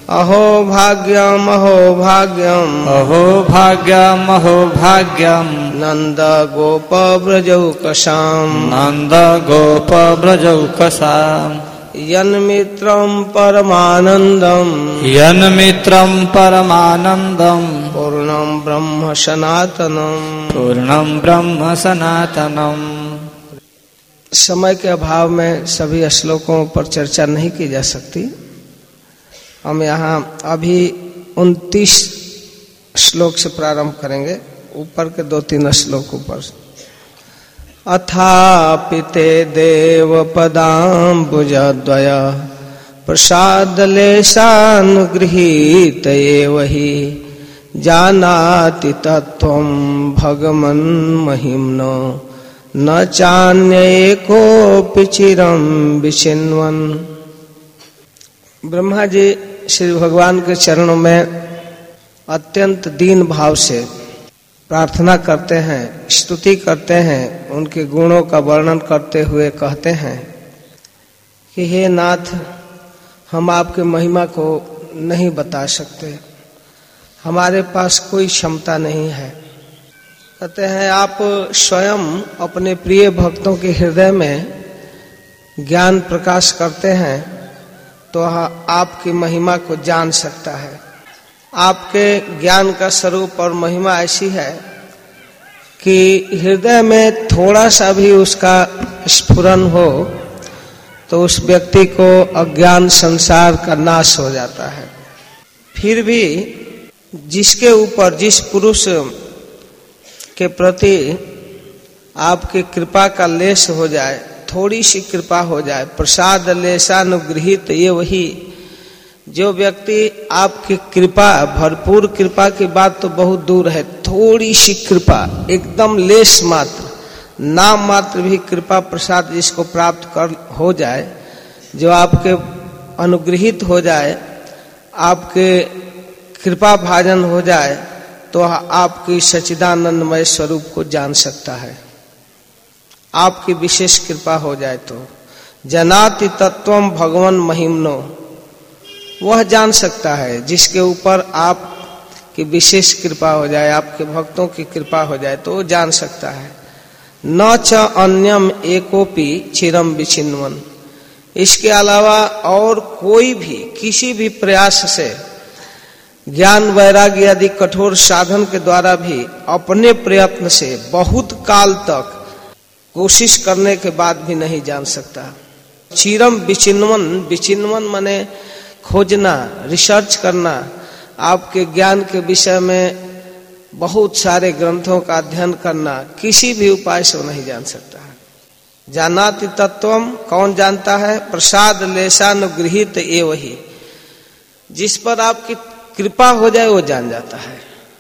अहो भाग्यम अहो भाग्यम अहो भाग्यम अहो भाग्यम नंद गोप व्रजौकसाम नंद गोप व्रजौकसाम यन्मित्रं परमानंदम यन्मित्रं परमानंदम पूर्णं ब्रह्म सनातनम पूर्णं ब्रह्म सनातनम। समय के अभाव में सभी श्लोकों पर चर्चा नहीं की जा सकती। हम यहाँ अभी 29 श्लोक से प्रारंभ करेंगे, ऊपर के 2-3 श्लोक ऊपर। अथापिते देव पदाम्बुजद्वय प्रसादलेशानुगृहीत एव हि जानाति तत्त्वं भगवन् महिम्नो न चान्येकोऽपि चिरं विचिन्वन्। ब्रह्मा जी श्री भगवान के चरणों में अत्यंत दीन भाव से प्रार्थना करते हैं, स्तुति करते हैं, उनके गुणों का वर्णन करते हुए कहते हैं कि हे नाथ, हम आपके महिमा को नहीं बता सकते, हमारे पास कोई क्षमता नहीं है। कहते हैं आप स्वयं अपने प्रिय भक्तों के हृदय में ज्ञान प्रकाश करते हैं तो आपकी महिमा को जान सकता है। आपके ज्ञान का स्वरूप और महिमा ऐसी है कि हृदय में थोड़ा सा भी उसका स्फुरन हो तो उस व्यक्ति को अज्ञान संसार का नाश हो जाता है। फिर भी जिसके ऊपर, जिस पुरुष के प्रति आपकी कृपा का लेश हो जाए, थोड़ी सी कृपा हो जाए, प्रसाद लेशानुगृहीत, ये वही जो व्यक्ति आपकी कृपा, भरपूर कृपा की बात तो बहुत दूर है, थोड़ी सी कृपा, एकदम लेश मात्र, नाम मात्र भी कृपा प्रसाद जिसको प्राप्त कर हो जाए, जो आपके अनुगृहित हो जाए, आपके कृपा भाजन हो जाए, तो आपकी सच्चिदानंदमय स्वरूप को जान सकता है। आपकी विशेष कृपा हो जाए तो जनाति तत्वम भगवन महिम्नो, वह जान सकता है जिसके ऊपर आपकी विशेष कृपा हो जाए, आपके भक्तों की कृपा हो जाए तो वो जान सकता है। न च अन्यम एकोपि चिरम विचिन्वन, इसके अलावा और कोई भी किसी भी प्रयास से, ज्ञान वैराग्य आदि कठोर साधन के द्वारा भी अपने प्रयत्न से बहुत काल तक कोशिश करने के बाद भी नहीं जान सकता। चिरम विचिन्वन, विचिन्वन माने खोजना, रिसर्च करना, आपके ज्ञान के विषय में बहुत सारे ग्रंथों का अध्ययन करना, किसी भी उपाय से वो नहीं जान सकता है। जानाति तत्वम, कौन जानता है? प्रसाद लेशानुगृहीत एव हि, जिस पर आपकी कृपा हो जाए वो जान जाता है।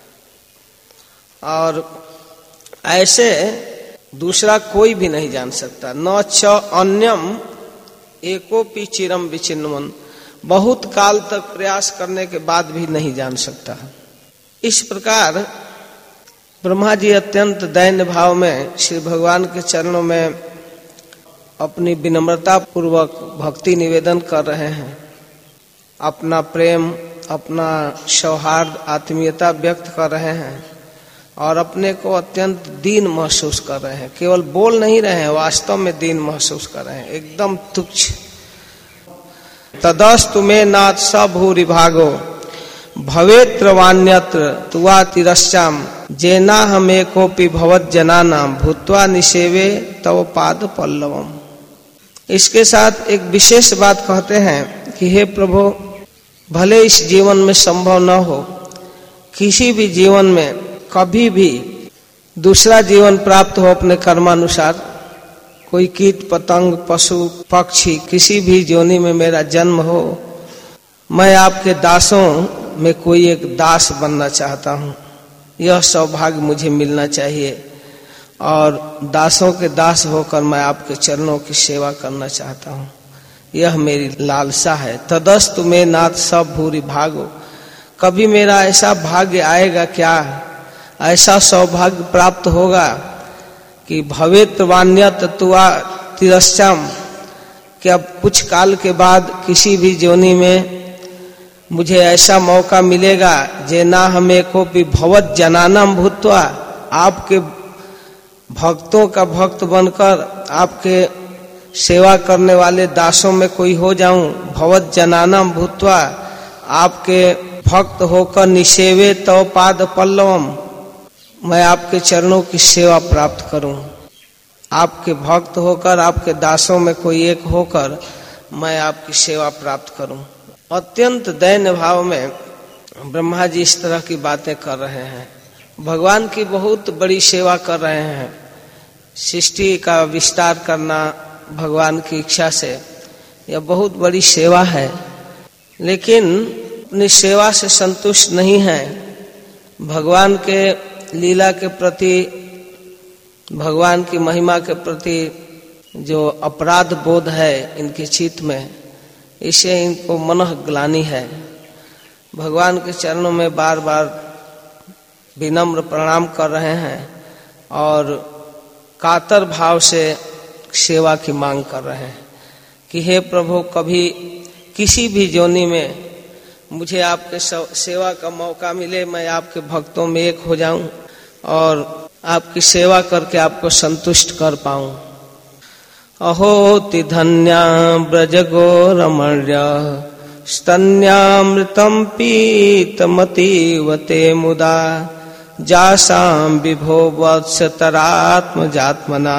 और ऐसे दूसरा कोई भी नहीं जान सकता। न च अन्यम एकोपि चिरम विचिन्वन, बहुत काल तक प्रयास करने के बाद भी नहीं जान सकता। इस प्रकार ब्रह्मा जी अत्यंत दैन्य भाव में श्री भगवान के चरणों में अपनी विनम्रता पूर्वक भक्ति निवेदन कर रहे हैं, अपना प्रेम, अपना सौहार्द, आत्मीयता व्यक्त कर रहे हैं और अपने को अत्यंत दीन महसूस कर रहे हैं। केवल बोल नहीं रहे हैं, वास्तव में दीन महसूस कर रहे हैं, एकदम तुच्छ। तदस्तु मे नाथ भूरि भागो भवेत्र वान्यत्र तुवा तिरश्चाम जेना हमें कोपि भवत जनानाम भूत्वा निसेवे तव पाद पल्लवम। इसके साथ एक विशेष बात कहते हैं कि हे प्रभु, भले इस जीवन में संभव न हो, किसी भी जीवन में कभी भी दूसरा जीवन प्राप्त हो अपने कर्मानुसार, कोई कीट पतंग पशु पक्षी किसी भी योनि में मेरा जन्म हो, मैं आपके दासों में कोई एक दास बनना चाहता हूँ। यह सौभाग्य मुझे मिलना चाहिए और दासों के दास होकर मैं आपके चरणों की सेवा करना चाहता हूँ, यह मेरी लालसा है। तदस्तु मे नाथ सब भूरि भागो, कभी मेरा ऐसा भाग्य आएगा क्या, ऐसा सौभाग्य प्राप्त होगा कि भवेत वान्यत तुआ तिरश्चम, कि अब कुछ काल के बाद किसी भी योनि में मुझे ऐसा मौका मिलेगा जे ना हमें को भी भवत जनानम भूत्वा, आपके भक्तों का भक्त बनकर आपके सेवा करने वाले दासों में कोई हो जाऊं। भवत जनानम भूत्वा, आपके भक्त होकर निसेवे तव पाद पल्लवम, मैं आपके चरणों की सेवा प्राप्त करूं। आपके भक्त होकर, आपके दासों में कोई एक होकर मैं आपकी सेवा प्राप्त करूं। अत्यंत दैन्य भाव में ब्रह्मा जी इस तरह की बातें कर रहे हैं। भगवान की बहुत बड़ी सेवा कर रहे हैं। सृष्टि का विस्तार करना भगवान की इच्छा से यह बहुत बड़ी सेवा है, लेकिन अपनी सेवा से संतुष्ट नहीं है। भगवान के लीला के प्रति, भगवान की महिमा के प्रति जो अपराध बोध है इनके चित्त में, इसे इनको मनः ग्लानि है। भगवान के चरणों में बार बार विनम्र प्रणाम कर रहे हैं और कातर भाव से सेवा की मांग कर रहे हैं कि हे प्रभु, कभी किसी भी जोनी में मुझे आपके सेवा का मौका मिले, मैं आपके भक्तों में एक हो जाऊं और आपकी सेवा करके आपको संतुष्ट कर पाऊं। अहोति धन्या ब्रज गोरमण्य स्तन्यामृतम पीतमतीवते मुदा जासां विभो वत्सतरात्मजात्मना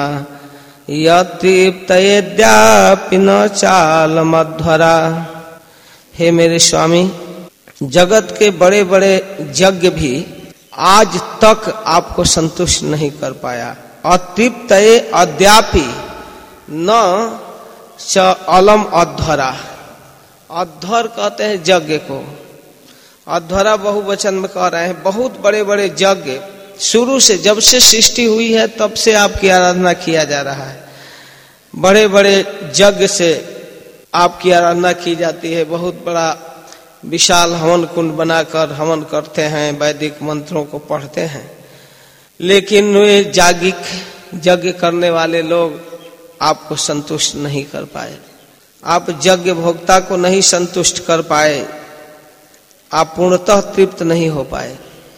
यतृप्तयेद्यापि न चालमध्वरा। हे मेरे स्वामी, जगत के बड़े बड़े यज्ञ भी आज तक आपको संतुष्ट नहीं कर पाया। अतृप्तये अद्यापि न च अलम अध्वरा। अध्वर कहते हैं यज्ञ को, अध्वरा बहुवचन में कह रहे हैं। बहुत बड़े बड़े यज्ञ शुरू से, जब से सृष्टि हुई है तब से आपकी आराधना किया जा रहा है। बड़े बड़े यज्ञ से आपकी आराधना की जाती है। बहुत बड़ा विशाल हवन कुंड बनाकर हवन करते हैं, वैदिक मंत्रों को पढ़ते हैं, लेकिन वे जागिक यज्ञ करने वाले लोग आपको संतुष्ट नहीं कर पाए। आप यज्ञ भोक्ता को नहीं संतुष्ट कर पाए, आप पूर्णतः तृप्त नहीं हो पाए।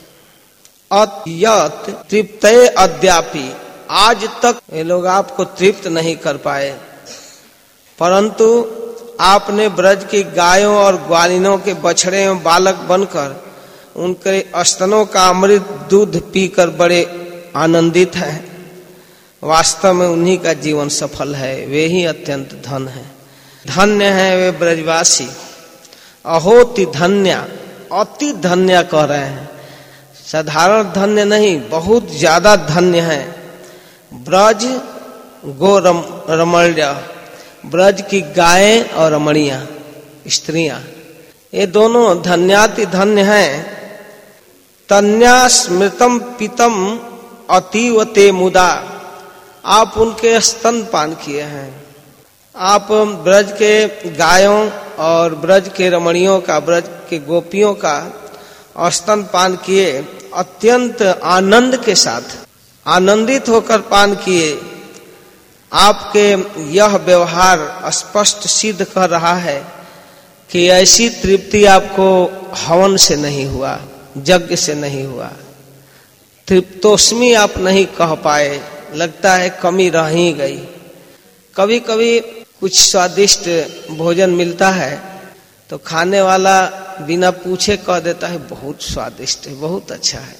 अत्यत तृप्तये अद्यापि, आज तक ये लोग आपको तृप्त नहीं कर पाए। परंतु आपने ब्रज की गायों और ग्वालिनों के बछड़े एवं बालक बनकर उनके स्तनों का अमृत दूध पीकर बड़े आनंदित हैं। वास्तव में उन्हीं का जीवन सफल है, वे ही अत्यंत धन है, धन्य है वे ब्रजवासी। अहोति धन्य, अति धन्य कह रहे हैं, साधारण धन्य नहीं, बहुत ज्यादा धन्य है। ब्रज गो रमण्य, ब्रज की गायें और रमणियां स्त्रियां, ये दोनों धन्याति धन्य हैं। तन्या स्मृतम पितम अतीवते मुदा, आप उनके स्तनपान किए हैं। आप ब्रज के गायों और ब्रज के रमणियों का, ब्रज के गोपियों का स्तनपान किए, अत्यंत आनंद के साथ, आनंदित होकर पान किए। आपके यह व्यवहार स्पष्ट सिद्ध कर रहा है कि ऐसी तृप्ति आपको हवन से नहीं हुआ, यज्ञ से नहीं हुआ। तृप्तोस्मि आप नहीं कह पाए, लगता है कमी रह ही गई। कभी कभी कुछ स्वादिष्ट भोजन मिलता है तो खाने वाला बिना पूछे कह देता है बहुत स्वादिष्ट है, बहुत अच्छा है,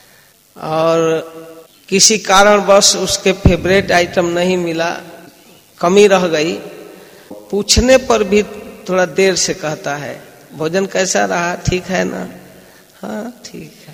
और किसी कारणवश उसके फेवरेट आइटम नहीं मिला, कमी रह गई, पूछने पर भी थोड़ा देर से कहता है भोजन कैसा रहा, ठीक है ना, हाँ ठीक है।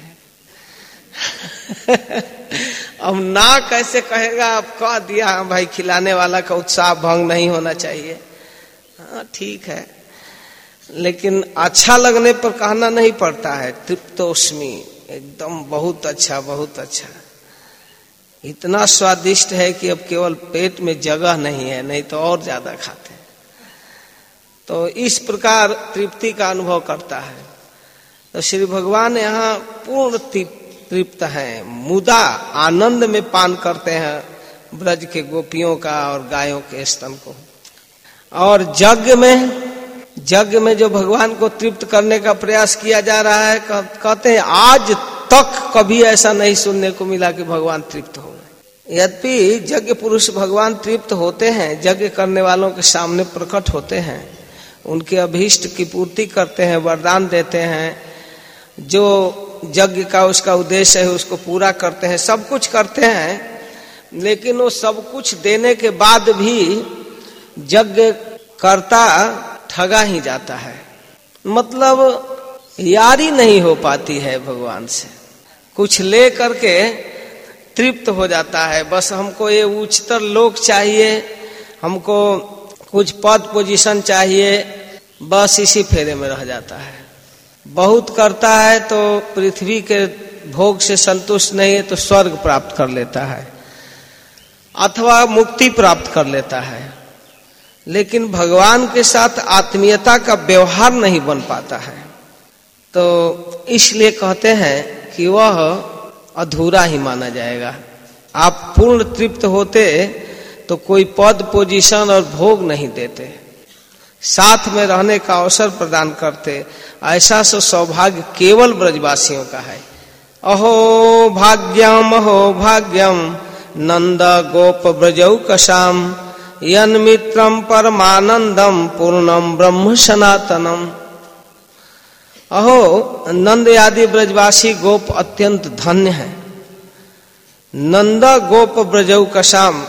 अब ना कैसे कहेगा, आप कह दिया हाँ भाई, खिलाने वाला का उत्साह भंग नहीं होना चाहिए, हाँ ठीक है, लेकिन अच्छा लगने पर कहना नहीं पड़ता है तृप्तोस्मि, एकदम बहुत अच्छा, बहुत अच्छा, इतना स्वादिष्ट है कि अब केवल पेट में जगह नहीं है, नहीं तो और ज्यादा खाते हैं। तो इस प्रकार तृप्ति का अनुभव करता है। तो श्री भगवान यहाँ पूर्ण तृप्त हैं, मुदा आनंद में पान करते हैं ब्रज के गोपियों का और गायों के स्तन को। और यज्ञ में यज्ञ में जो भगवान को तृप्त करने का प्रयास किया जा रहा है, कहते हैं आज तक कभी ऐसा नहीं सुनने को मिला कि भगवान तृप्त हो गए। यद्यपि यज्ञ पुरुष भगवान तृप्त होते हैं, यज्ञ करने वालों के सामने प्रकट होते हैं, उनके अभीष्ट की पूर्ति करते हैं, वरदान देते हैं, जो यज्ञ का उसका उद्देश्य है उसको पूरा करते हैं, सब कुछ करते हैं। लेकिन वो सब कुछ देने के बाद भी यज्ञ करता ठगा ही जाता है, मतलब यारी नहीं हो पाती है भगवान से। कुछ ले करके तृप्त हो जाता है, बस हमको ये उच्चतर लोक चाहिए, हमको कुछ पद पोजीशन चाहिए, बस इसी फेरे में रह जाता है। बहुत करता है तो पृथ्वी के भोग से संतुष्ट नहीं है तो स्वर्ग प्राप्त कर लेता है अथवा मुक्ति प्राप्त कर लेता है, लेकिन भगवान के साथ आत्मीयता का व्यवहार नहीं बन पाता है। तो इसलिए कहते हैं कि वह अधूरा ही माना जाएगा। आप पूर्ण तृप्त होते तो कोई पद पोजीशन और भोग नहीं देते, साथ में रहने का अवसर प्रदान करते। ऐसा सौभाग्य केवल ब्रजवासियों का है। अहो भाग्यम नंद गोप ब्रजौकसाम यन्मित्रम परमानंदम पूर्णम ब्रह्म सनातनम। अहो नंद आदि ब्रजवासी गोप अत्यंत धन्य है। नंद गोप ब्रजौकसाम,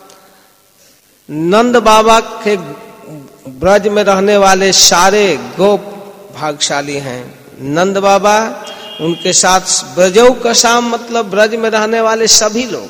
नंद बाबा के ब्रज में रहने वाले सारे गोप भाग्यशाली हैं। नंद बाबा, उनके साथ ब्रजौकसाम मतलब ब्रज में रहने वाले सभी लोग,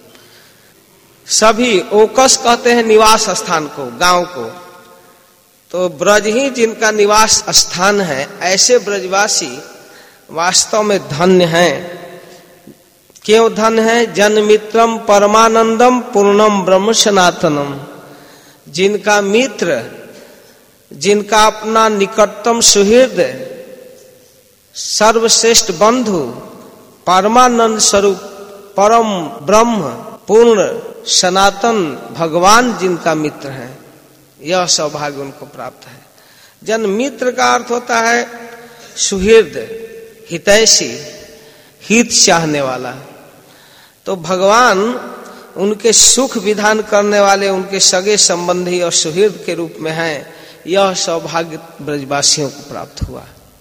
सभी ओकस कहते हैं निवास स्थान को, गांव को, तो ब्रज ही जिनका निवास स्थान है, ऐसे ब्रजवासी वास्तव में धन्य हैं। क्यों धन्य है? जन्मित्रम परमानंदम पूर्णम ब्रह्म सनातनम, जिनका मित्र, जिनका अपना निकटतम सुहृद, सर्वश्रेष्ठ बंधु, परमानंद स्वरूप परम ब्रह्म पूर्ण सनातन भगवान जिनका मित्र है, यह सौभाग्य उनको प्राप्त है। जन मित्र का अर्थ होता है सुहृद, हितैषी, हित चाहने वाला। तो भगवान उनके सुख विधान करने वाले उनके सगे संबंधी और सुहृद के रूप में हैं। यह सौभाग्य ब्रजवासियों को प्राप्त हुआ।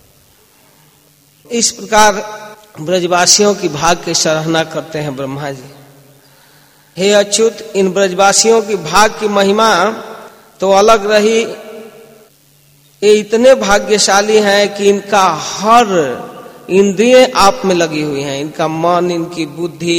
इस प्रकार ब्रजवासियों की भाग की सराहना करते हैं ब्रह्मा जी। हे अच्युत, इन ब्रजवासियों की भाग की महिमा तो अलग रही। ये इतने भाग्यशाली हैं कि इनका हर इंद्रिय आप में लगी हुई हैं। इनका मन, इनकी बुद्धि,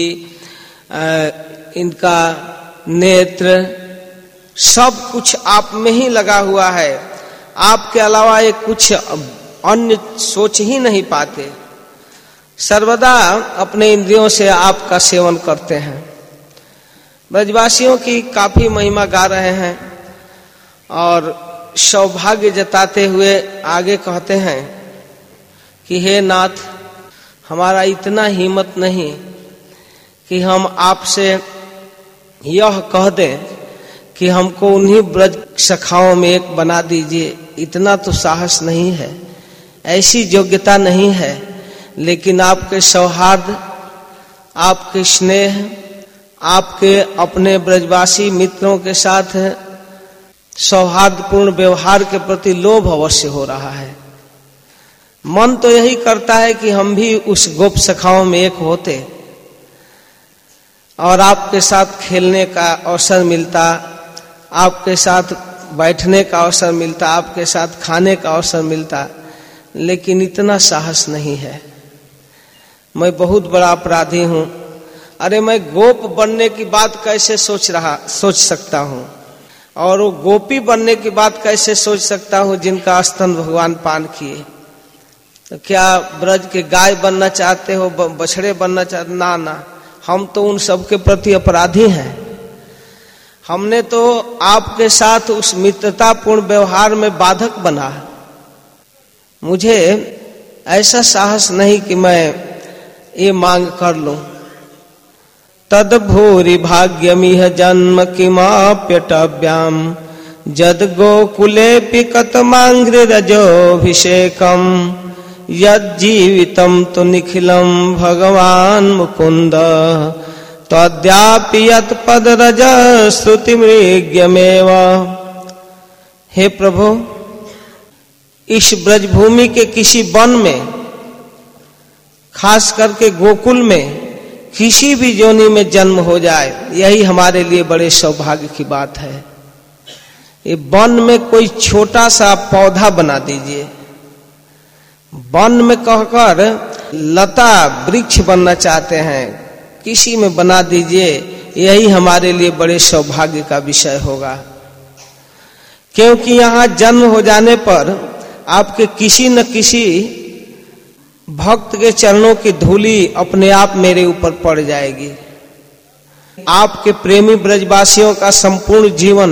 इनका नेत्र, सब कुछ आप में ही लगा हुआ है। आपके अलावा ये कुछ अन्य सोच ही नहीं पाते। सर्वदा अपने इंद्रियों से आपका सेवन करते हैं। ब्रजवासियों की काफी महिमा गा रहे हैं और सौभाग्य जताते हुए आगे कहते हैं कि हे नाथ, हमारा इतना हिम्मत नहीं कि हम आपसे यह कह दें कि हमको उन्हीं ब्रज सखाओं में एक बना दीजिए। इतना तो साहस नहीं है, ऐसी योग्यता नहीं है। लेकिन आपके सौहार्द, आपके स्नेह, आपके अपने ब्रजवासी मित्रों के साथ सौहार्दपूर्ण व्यवहार के प्रति लोभ अवश्य हो रहा है। मन तो यही करता है कि हम भी उस गोप सखाओं में एक होते और आपके साथ खेलने का अवसर मिलता, आपके साथ बैठने का अवसर मिलता, आपके साथ खाने का अवसर मिलता। लेकिन इतना साहस नहीं है। मैं बहुत बड़ा अपराधी हूं। अरे मैं गोप बनने की बात कैसे सोच सकता हूं, और वो गोपी बनने की बात कैसे सोच सकता हूं जिनका स्तन भगवान पान किए। तो क्या ब्रज के गाय बनना चाहते हो, बछड़े बनना चाहते? ना, हम तो उन सब के प्रति अपराधी हैं। हमने तो आपके साथ उस मित्रतापूर्ण व्यवहार में बाधक बना। मुझे ऐसा साहस नहीं कि मैं ये मांग कर लूं। तद भूरि भाग्यमिह जन्म किमाप्यटव्याम जद गोकुले पिकतमांघ्रिरजोऽभिषेकम् यज्जीवितं तु निखिलं भगवान् मुकुन्द त्वद्यापि यत्पदरज श्रुतिमृग्यमेव। हे प्रभु, इस ब्रजभूमि के किसी वन में, खास करके गोकुल में, किसी भी योनि में जन्म हो जाए, यही हमारे लिए बड़े सौभाग्य की बात है। ये वन में कोई छोटा सा पौधा बना दीजिए, वन में कहकर लता वृक्ष बनना चाहते हैं, किसी में बना दीजिए, यही हमारे लिए बड़े सौभाग्य का विषय होगा। क्योंकि यहाँ जन्म हो जाने पर आपके किसी न किसी भक्त के चरणों की धूली अपने आप मेरे ऊपर पड़ जाएगी। आपके प्रेमी ब्रजवासियों का संपूर्ण जीवन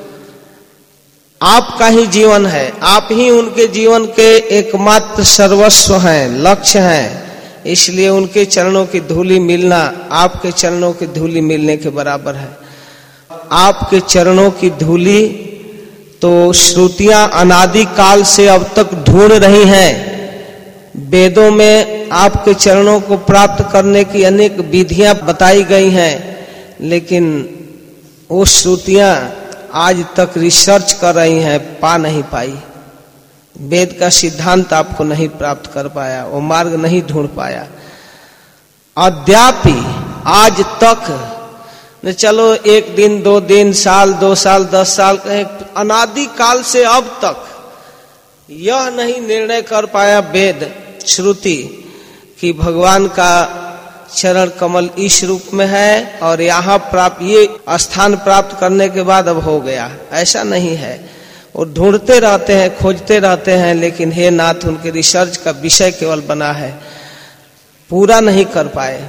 आपका ही जीवन है, आप ही उनके जीवन के एकमात्र सर्वस्व हैं, लक्ष्य हैं। इसलिए उनके चरणों की धूली मिलना आपके चरणों की धूली मिलने के बराबर है। आपके चरणों की धूली तो श्रुतियां अनादि काल से अब तक ढूंढ रही हैं। वेदों में आपके चरणों को प्राप्त करने की अनेक विधियां बताई गई हैं, लेकिन वो श्रुतियां आज तक रिसर्च कर रही हैं, पा नहीं पाई। वेद का सिद्धांत आपको नहीं प्राप्त कर पाया, वो मार्ग नहीं ढूंढ पाया। अद्यापि आज तक न चलो 1 दिन 2 दिन साल 2 साल 10 साल कहें, अनादि काल से अब तक यह नहीं निर्णय कर पाया वेद श्रुति कि भगवान का चरण कमल इस रूप में है और यहाँ प्राप्त ये स्थान प्राप्त करने के बाद अब हो गया, ऐसा नहीं है। वो ढूंढते रहते हैं, खोजते रहते हैं, लेकिन हे नाथ उनके रिसर्च का विषय केवल बना है, पूरा नहीं कर पाए।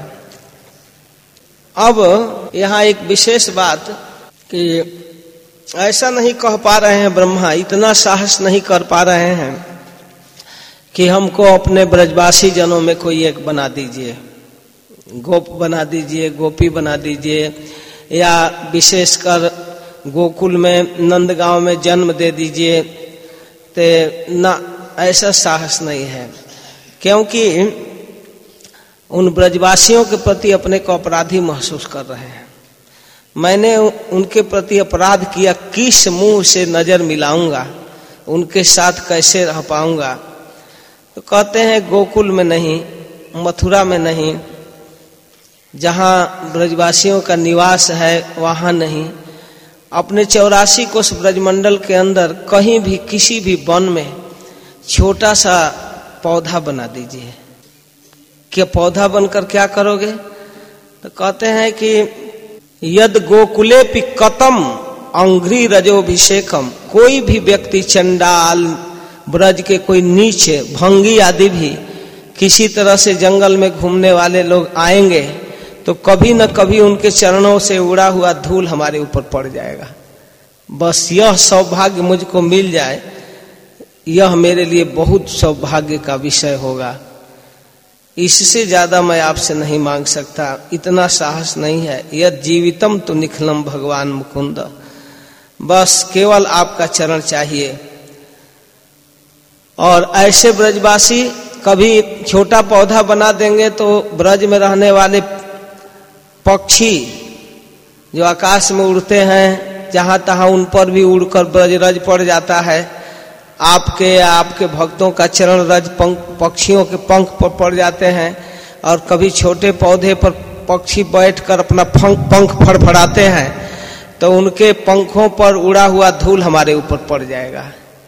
अब यहाँ एक विशेष बात कि ऐसा नहीं कह पा रहे हैं ब्रह्मा, इतना साहस नहीं कर पा रहे हैं कि हमको अपने ब्रजवासी जनों में कोई एक बना दीजिए, गोप बना दीजिए, गोपी बना दीजिए, या विशेषकर गोकुल में नंदगांव में जन्म दे दीजिए। ते ना, ऐसा साहस नहीं है, क्योंकि उन ब्रजवासियों के प्रति अपने को अपराधी महसूस कर रहे हैं। मैंने उनके प्रति अपराध किया, किस मुंह से नजर मिलाऊंगा, उनके साथ कैसे रह पाऊंगा। तो कहते हैं गोकुल में नहीं, मथुरा में नहीं, जहाँ ब्रजवासियों का निवास है वहाँ नहीं, अपने 84 कोस ब्रजमंडल के अंदर कहीं भी किसी भी वन में छोटा सा पौधा बना दीजिए। क्या पौधा बनकर क्या करोगे? तो कहते हैं कि यद गोकुले पिकतम अंघ्रि रजोभिषेकम, कोई भी व्यक्ति चंडाल ब्रज के कोई नीचे भंगी आदि भी किसी तरह से जंगल में घूमने वाले लोग आएंगे तो कभी न कभी उनके चरणों से उड़ा हुआ धूल हमारे ऊपर पड़ जाएगा। बस यह सौभाग्य मुझको मिल जाए, यह मेरे लिए बहुत सौभाग्य का विषय होगा। इससे ज्यादा मैं आपसे नहीं मांग सकता, इतना साहस नहीं है। यद जीवितम तो निखिलम भगवान मुकुंद, बस केवल आपका चरण चाहिए। और ऐसे ब्रजवासी कभी छोटा पौधा बना देंगे तो ब्रज में रहने वाले पक्षी जो आकाश में उड़ते हैं, जहां तहां उन पर भी उड़कर ब्रज रज पड़ जाता है। आपके भक्तों का चरण रज पक्षियों के पंख पर पड़ जाते हैं, और कभी छोटे पौधे पर पक्षी बैठकर अपना पंख फड़फड़ाते हैं तो उनके पंखों पर उड़ा हुआ धूल हमारे ऊपर पड़ जाएगा।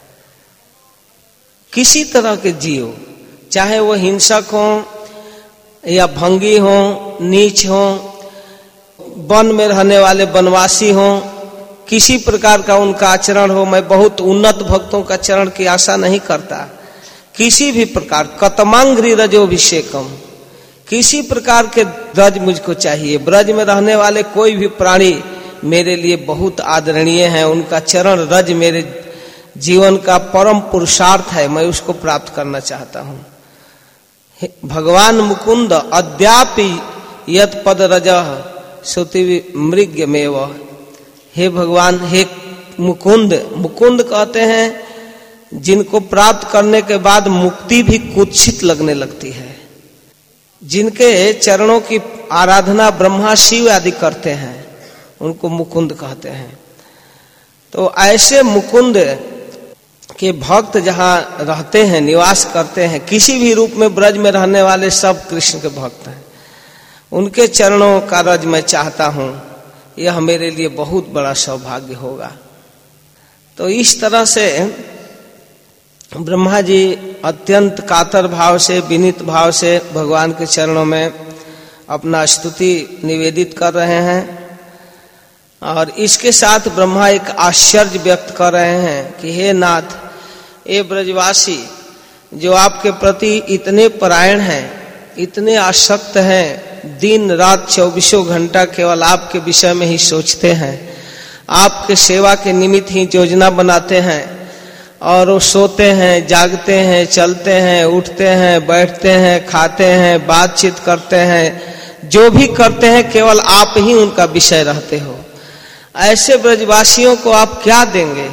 किसी तरह के जीव, चाहे वो हिंसक हो या भंगी हो, नीच हो, वन में रहने वाले वनवासी हो, किसी प्रकार का उनका आचरण हो, मैं बहुत उन्नत भक्तों का चरण की आशा नहीं करता। किसी भी प्रकार कतमांघ्रि रजोभिषेकम, किसी प्रकार के रज मुझको चाहिए। ब्रज में रहने वाले कोई भी प्राणी मेरे लिए बहुत आदरणीय है, उनका चरण रज मेरे जीवन का परम पुरुषार्थ है, मैं उसको प्राप्त करना चाहता हूँ। भगवान मुकुंद अद्यापि यत पद रज श्रुति मृग्यमेव, हे भगवान, हे मुकुंद, मुकुंद कहते हैं जिनको प्राप्त करने के बाद मुक्ति भी कुत्सित लगने लगती है, जिनके चरणों की आराधना ब्रह्मा शिव आदि करते हैं, उनको मुकुंद कहते हैं। तो ऐसे मुकुंद के भक्त जहां रहते हैं, निवास करते हैं, किसी भी रूप में ब्रज में रहने वाले सब कृष्ण के भक्त हैं, उनके चरणों का रज मैं चाहता हूं, यह मेरे लिए बहुत बड़ा सौभाग्य होगा। तो इस तरह से ब्रह्मा जी अत्यंत कातर भाव से, विनीत भाव से भगवान के चरणों में अपना स्तुति निवेदित कर रहे हैं। और इसके साथ ब्रह्मा एक आश्चर्य व्यक्त कर रहे हैं कि हे नाथ, ये ब्रजवासी जो आपके प्रति इतने परायण हैं, इतने आसक्त हैं, दिन रात 24 घंटा केवल आपके विषय में ही सोचते हैं, आपके सेवा के निमित्त ही योजना बनाते हैं, और वो सोते हैं, जागते हैं, चलते हैं, उठते हैं, बैठते हैं, खाते हैं, बातचीत करते हैं, जो भी करते हैं केवल आप ही उनका विषय रहते हो। ऐसे ब्रजवासियों को आप क्या देंगे?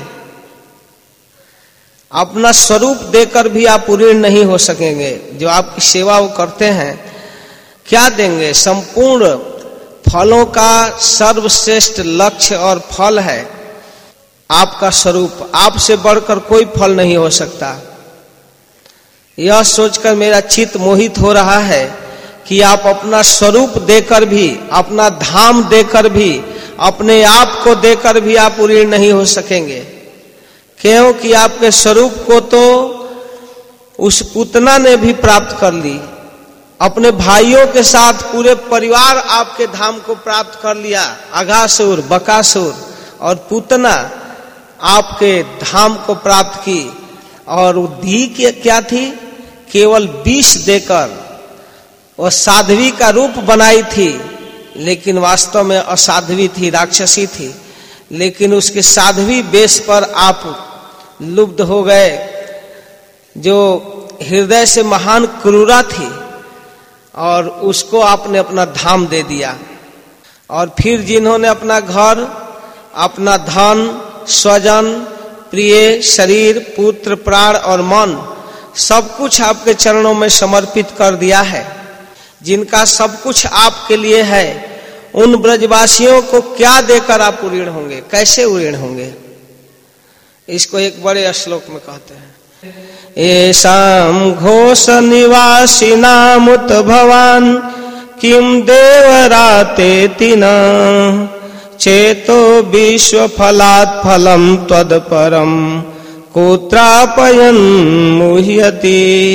अपना स्वरूप देकर भी आप पूर्ण नहीं हो सकेंगे। जो आपकी सेवा वो करते हैं, क्या देंगे? संपूर्ण फलों का सर्वश्रेष्ठ लक्ष्य और फल है आपका स्वरूप, आपसे बढ़कर कोई फल नहीं हो सकता। यह सोचकर मेरा चित्त मोहित हो रहा है कि आप अपना स्वरूप देकर भी, अपना धाम देकर भी, अपने आप को देकर भी आप पूर्ण नहीं हो सकेंगे, क्योंकि आपके स्वरूप को तो उस पुतना ने भी प्राप्त कर ली, अपने भाइयों के साथ पूरे परिवार आपके धाम को प्राप्त कर लिया। अघासुर, बकासुर और पूतना आपके धाम को प्राप्त की, और वो दी क्या थी? केवल विष देकर वह साध्वी का रूप बनाई थी, लेकिन वास्तव में असाध्वी थी, राक्षसी थी। लेकिन उसके साध्वी वेश पर आप लुब्ध हो गए, जो हृदय से महान क्रूरा थी, और उसको आपने अपना धाम दे दिया। और फिर जिन्होंने अपना घर, अपना धन, स्वजन, प्रिय, शरीर, पुत्र, प्राण और मन सब कुछ आपके चरणों में समर्पित कर दिया है, जिनका सब कुछ आपके लिए है, उन ब्रजवासियों को क्या देकर आप उऋण होंगे? कैसे उऋण होंगे? इसको एक बड़े श्लोक में कहते हैं, एषां घोष निवासिनामुत भवान किम देवरातेति न चेतो विश्व फलात् फलम त्वदपरम कुत्रापयन् मुह्यति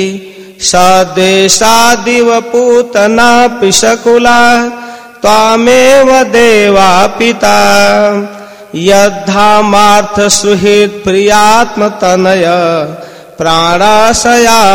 सदेशादिव पूतना पिशकुला त्वामेव देवा पिता यद्धामार्थ सुहृद प्रियात्म तनय प्राणाशयास्त्वत्कृते।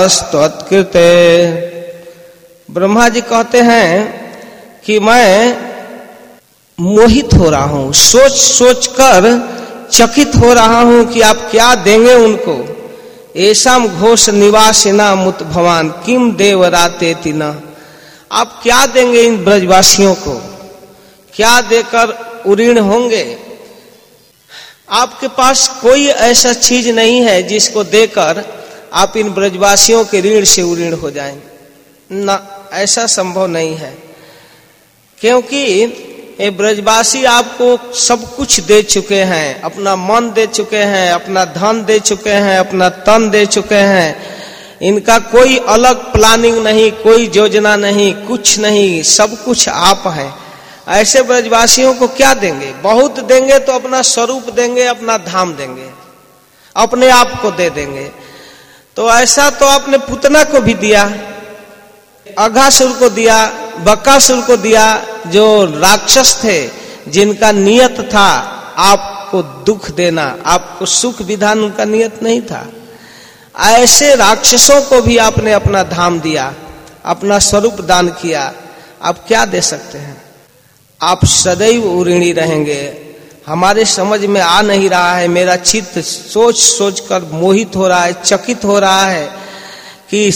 ब्रह्मा जी कहते हैं कि मैं मोहित हो रहा हूं, सोच सोच कर चकित हो रहा हूं कि आप क्या देंगे उनको। ऐसाम घोष निवासिना मुत भवान किम देवरातेति न, आप क्या देंगे इन ब्रजवासियों को? क्या देकर उऋण होंगे? आपके पास कोई ऐसा चीज नहीं है जिसको देकर आप इन ब्रजवासियों के ऋण से उऋण हो जाएं। ना, ऐसा संभव नहीं है, क्योंकि ये ब्रजवासी आपको सब कुछ दे चुके हैं, अपना मन दे चुके हैं, अपना धन दे चुके हैं, अपना तन दे चुके हैं। इनका कोई अलग प्लानिंग नहीं, कोई योजना नहीं, कुछ नहीं, सब कुछ आप हैं। ऐसे ब्रजवासियों को क्या देंगे? बहुत देंगे तो अपना स्वरूप देंगे, अपना धाम देंगे, अपने आप को दे देंगे। तो ऐसा तो आपने पूतना को भी दिया, अघासुर को दिया, बकासुर को दिया, जो राक्षस थे, जिनका नियत था आपको दुख देना, आपको सुख विधान उनका नियत नहीं था। ऐसे राक्षसों को भी आपने अपना धाम दिया, अपना स्वरूप दान किया। आप क्या दे सकते हैं? आप सदैव उऋणी रहेंगे। हमारे समझ में आ नहीं रहा है, मेरा चित्त सोच सोच कर मोहित हो रहा है, चकित हो रहा है कि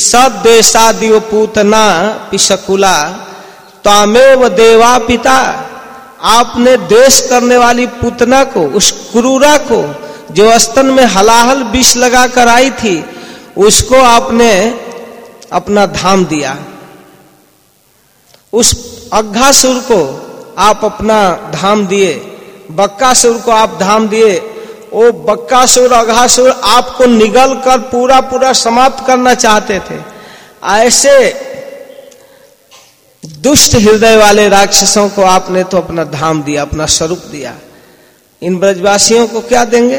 सदेशादिव पूतना पिशकुला त्वामेव देवा पिता, आपने द्वेष करने वाली पूतना को, उस क्रूरा को जो स्तन में हलाहल विष लगा कर आई थी, उसको आपने अपना धाम दिया। उस अघासुर को आप अपना धाम दिए, बक्कासुर को आप धाम दिए। वो बक्कासुर अघासुर आपको निगल कर पूरा पूरा समाप्त करना चाहते थे। ऐसे दुष्ट हृदय वाले राक्षसों को आपने तो अपना धाम दिया, अपना स्वरूप दिया। इन ब्रजवासियों को क्या देंगे?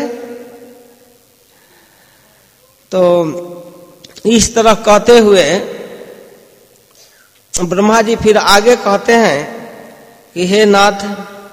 तो इस तरह कहते हुए ब्रह्मा जी फिर आगे कहते हैं कि हे नाथ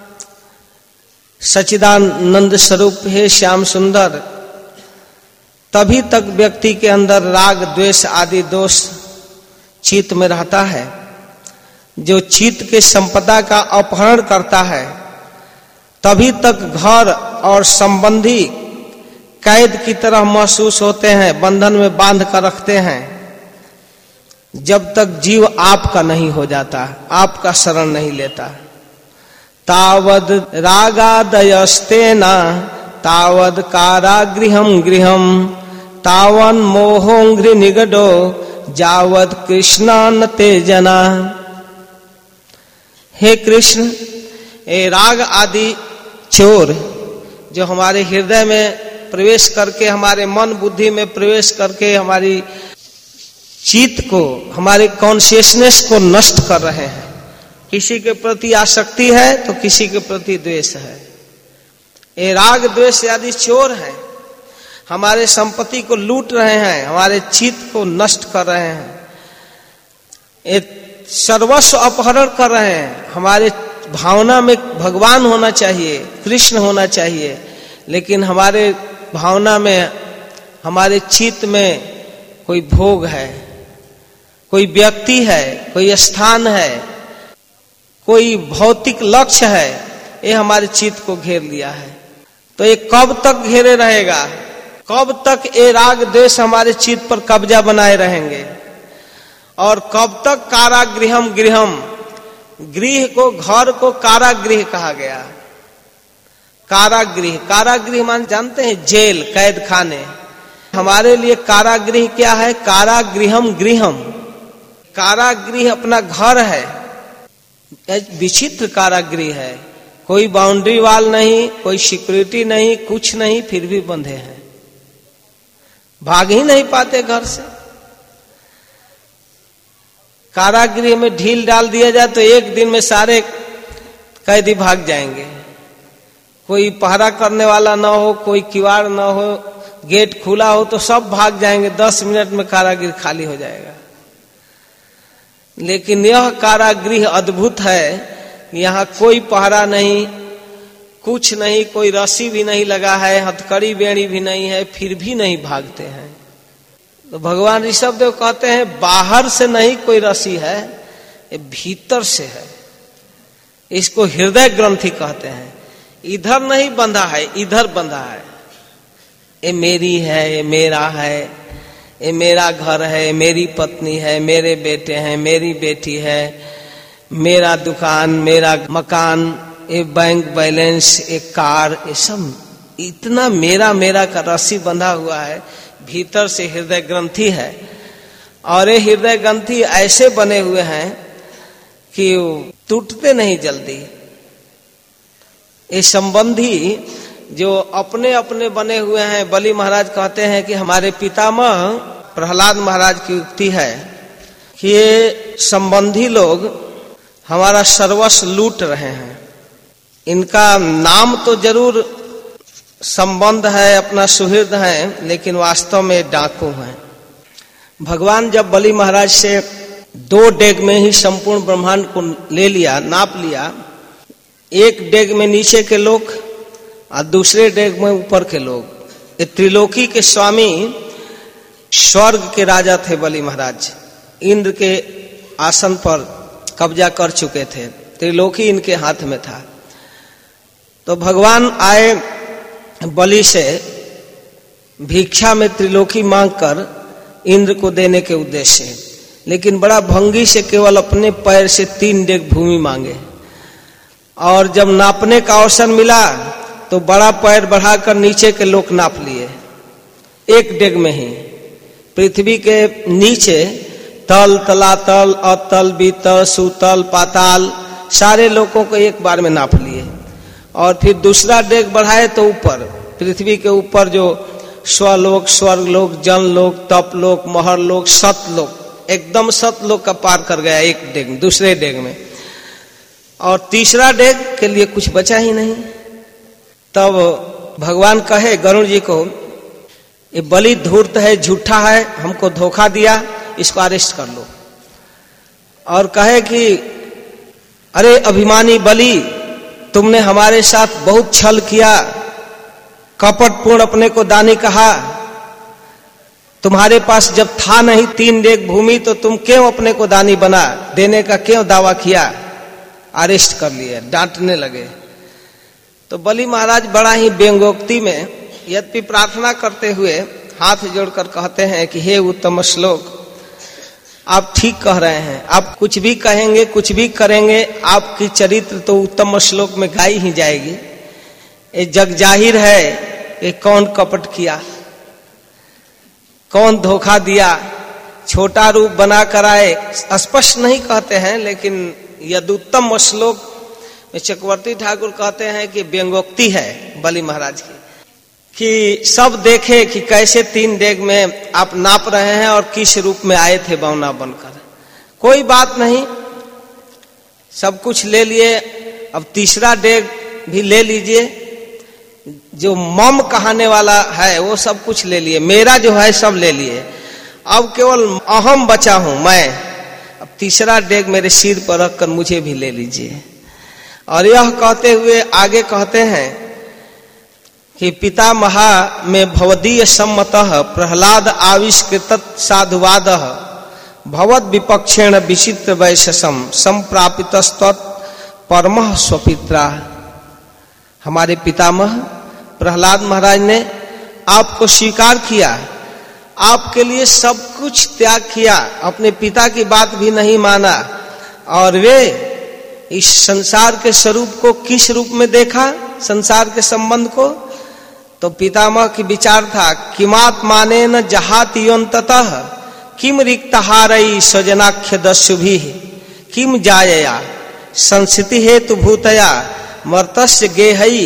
सच्चिदानंद स्वरूप, हे श्याम सुंदर, तभी तक व्यक्ति के अंदर राग द्वेष आदि दोष चित्त में रहता है। जो चित्त के संपदा का अपहरण करता है, तभी तक घर और संबंधी कैद की तरह महसूस होते हैं, बंधन में बांध कर रखते हैं, जब तक जीव आपका नहीं हो जाता, आपका शरण नहीं लेता। तावद रागादयस्तेना तावद कारागृहम गृहम तावन मोहोंघ्रि निगडो जावद कृष्णान तेजना। हे कृष्ण, ये राग आदि चोर जो हमारे हृदय में प्रवेश करके, हमारे मन बुद्धि में प्रवेश करके हमारी चित्त को, हमारे कॉन्शियसनेस को नष्ट कर रहे हैं। किसी के प्रति आसक्ति है तो किसी के प्रति द्वेष है। ये राग द्वेष आदि चोर हैं, हमारे संपत्ति को लूट रहे हैं, हमारे चित्त को नष्ट कर रहे हैं, ये सर्वस्व अपहरण कर रहे हैं। हमारे भावना में भगवान होना चाहिए, कृष्ण होना चाहिए, लेकिन हमारे भावना में, हमारे चित्त में कोई भोग है, कोई व्यक्ति है, कोई स्थान है, कोई भौतिक लक्ष्य है, ये हमारे चित्त को घेर लिया है। तो ये कब तक घेरे रहेगा? कब तक ये राग द्वेष हमारे चित्त पर कब्जा बनाए रहेंगे? और कब तक कारागृहम गृहम, गृह को, घर को कारागृह कहा गया। कारागृह, कारागृह मान जानते हैं? जेल, कैद खाने। हमारे लिए कारागृह क्या है? कारागृहम गृहम, कारागृह अपना घर है। विचित्र कारागृह है, कोई बाउंड्री वाल नहीं, कोई सिक्योरिटी नहीं, कुछ नहीं, फिर भी बंधे हैं, भाग ही नहीं पाते घर से। कारागृह में ढील डाल दिया जाए तो एक दिन में सारे कैदी भाग जाएंगे। कोई पहरा करने वाला ना हो, कोई किवाड़ ना हो, गेट खुला हो तो सब भाग जाएंगे, 10 मिनट में कारागृह खाली हो जाएगा। लेकिन यह कारागृह अद्भुत है, यहाँ कोई पहरा नहीं, कुछ नहीं, कोई रस्सी भी नहीं लगा है, हथकड़ी बेड़ी भी नहीं है, फिर भी नहीं भागते हैं। तो भगवान ऋषभदेव कहते हैं बाहर से नहीं कोई रस्सी है, ये भीतर से है। इसको हृदय ग्रंथि कहते हैं। इधर नहीं बंधा है, इधर बंधा है। ये मेरी है, ये मेरा है, ये मेरा घर है, मेरी पत्नी है, मेरे बेटे हैं, मेरी बेटी है, मेरा दुकान, मेरा मकान, ये बैंक बैलेंस, एक कार, ये सब इतना मेरा मेरा का रस्सी बंधा हुआ है। भीतर से हृदय ग्रंथि है, और ये हृदय ग्रंथि ऐसे बने हुए हैं कि टूटते नहीं जल्दी। ये संबंधी जो अपने अपने बने हुए हैं, बलि महाराज कहते हैं कि हमारे पितामह प्रहलाद महाराज की उक्ति है कि ये संबंधी लोग हमारा सर्वस्व लूट रहे हैं। इनका नाम तो जरूर संबंध है, अपना सुहृद है, लेकिन वास्तव में डाकू हैं। भगवान जब बलि महाराज से 2 डेग में ही संपूर्ण ब्रह्मांड को ले लिया, नाप लिया, एक डेग में नीचे के लोग और दूसरे डेग में ऊपर के लोग। ये त्रिलोकी के स्वामी, स्वर्ग के राजा थे बलि महाराज। इंद्र के आसन पर कब्जा कर चुके थे, त्रिलोकी इनके हाथ में था। तो भगवान आए बलि से भिक्षा में त्रिलोकी मांगकर इंद्र को देने के उद्देश्य से, लेकिन बड़ा भंगी से केवल अपने पैर से 3 डेग भूमि मांगे और जब नापने का अवसर मिला तो बड़ा पैर बढ़ाकर नीचे के लोग नाप लिए। एक डेग में ही पृथ्वी के नीचे तल, तलातल, अतल, बीतल, सुतल, पाताल सारे लोगों को एक बार में नाप लिए। और फिर दूसरा डेग बढ़ाए तो ऊपर, पृथ्वी के ऊपर जो स्वलोक, स्वर्गलोक, जनलोक, तपलोक, महरलोक, सतलोक, एकदम सतलोक का पार कर गया एक डेग, दूसरे डेग में। और तीसरा डेग के लिए कुछ बचा ही नहीं। तब भगवान कहे गरुड़ जी को, ये बलि धूर्त है, झूठा है, हमको धोखा दिया, इसको अरेस्ट कर लो। और कहे कि अरे अभिमानी बलि, तुमने हमारे साथ बहुत छल किया, कपटपूर्ण अपने को दानी कहा, तुम्हारे पास जब था नहीं 3 डेग भूमि तो तुम क्यों अपने को दानी बना, देने का क्यों दावा किया। अरेस्ट कर लिए, डांटने लगे। तो बलि महाराज बड़ा ही व्यंग्योक्ति में यद्यपि प्रार्थना करते हुए हाथ जोड़कर कहते हैं कि हे उत्तम श्लोक, आप ठीक कह रहे हैं, आप कुछ भी कहेंगे, कुछ भी करेंगे, आपकी चरित्र तो उत्तम श्लोक में गाई ही जाएगी। ये जग जाहिर है कि कौन कपट किया, कौन धोखा दिया, छोटा रूप बना कर आए। स्पष्ट नहीं कहते हैं, लेकिन यदुत्तम श्लोक में चक्रवर्ती ठाकुर कहते हैं कि व्यंग्योक्ति है बलि महाराज की, कि सब देखे कि कैसे 3 डेग में आप नाप रहे हैं और किस रूप में आए थे बौना बनकर। कोई बात नहीं, सब कुछ ले लिए, अब तीसरा डेग भी ले लीजिए। जो मम कहने वाला है वो सब कुछ ले लिए, मेरा जो है सब ले लिए, अब केवल अहम बचा हूं मैं। अब तीसरा डेग मेरे सिर पर रखकर मुझे भी ले लीजिए। और यह कहते हुए आगे कहते हैं कि पितामहा में भवदीय सम्मतः प्रहलाद आविष्कृत साधुवाद भवद विपक्षेण विचित्र वैशसम संप्रापितस्त्वत् परमः स्वपित्रा। हमारे पितामह प्रहलाद महाराज ने आपको स्वीकार किया, आपके लिए सब कुछ त्याग किया, अपने पिता की बात भी नहीं माना, और वे इस संसार के स्वरूप को किस रूप में देखा, संसार के संबंध को। तो पितामह की विचार था, किमात्मानेन जहाति योन्ततः किम रिक्तहारई स्वजनाख्य दस्युभिः किम जायया संस्थिति हेतु भूतया मर्तस्य गेहई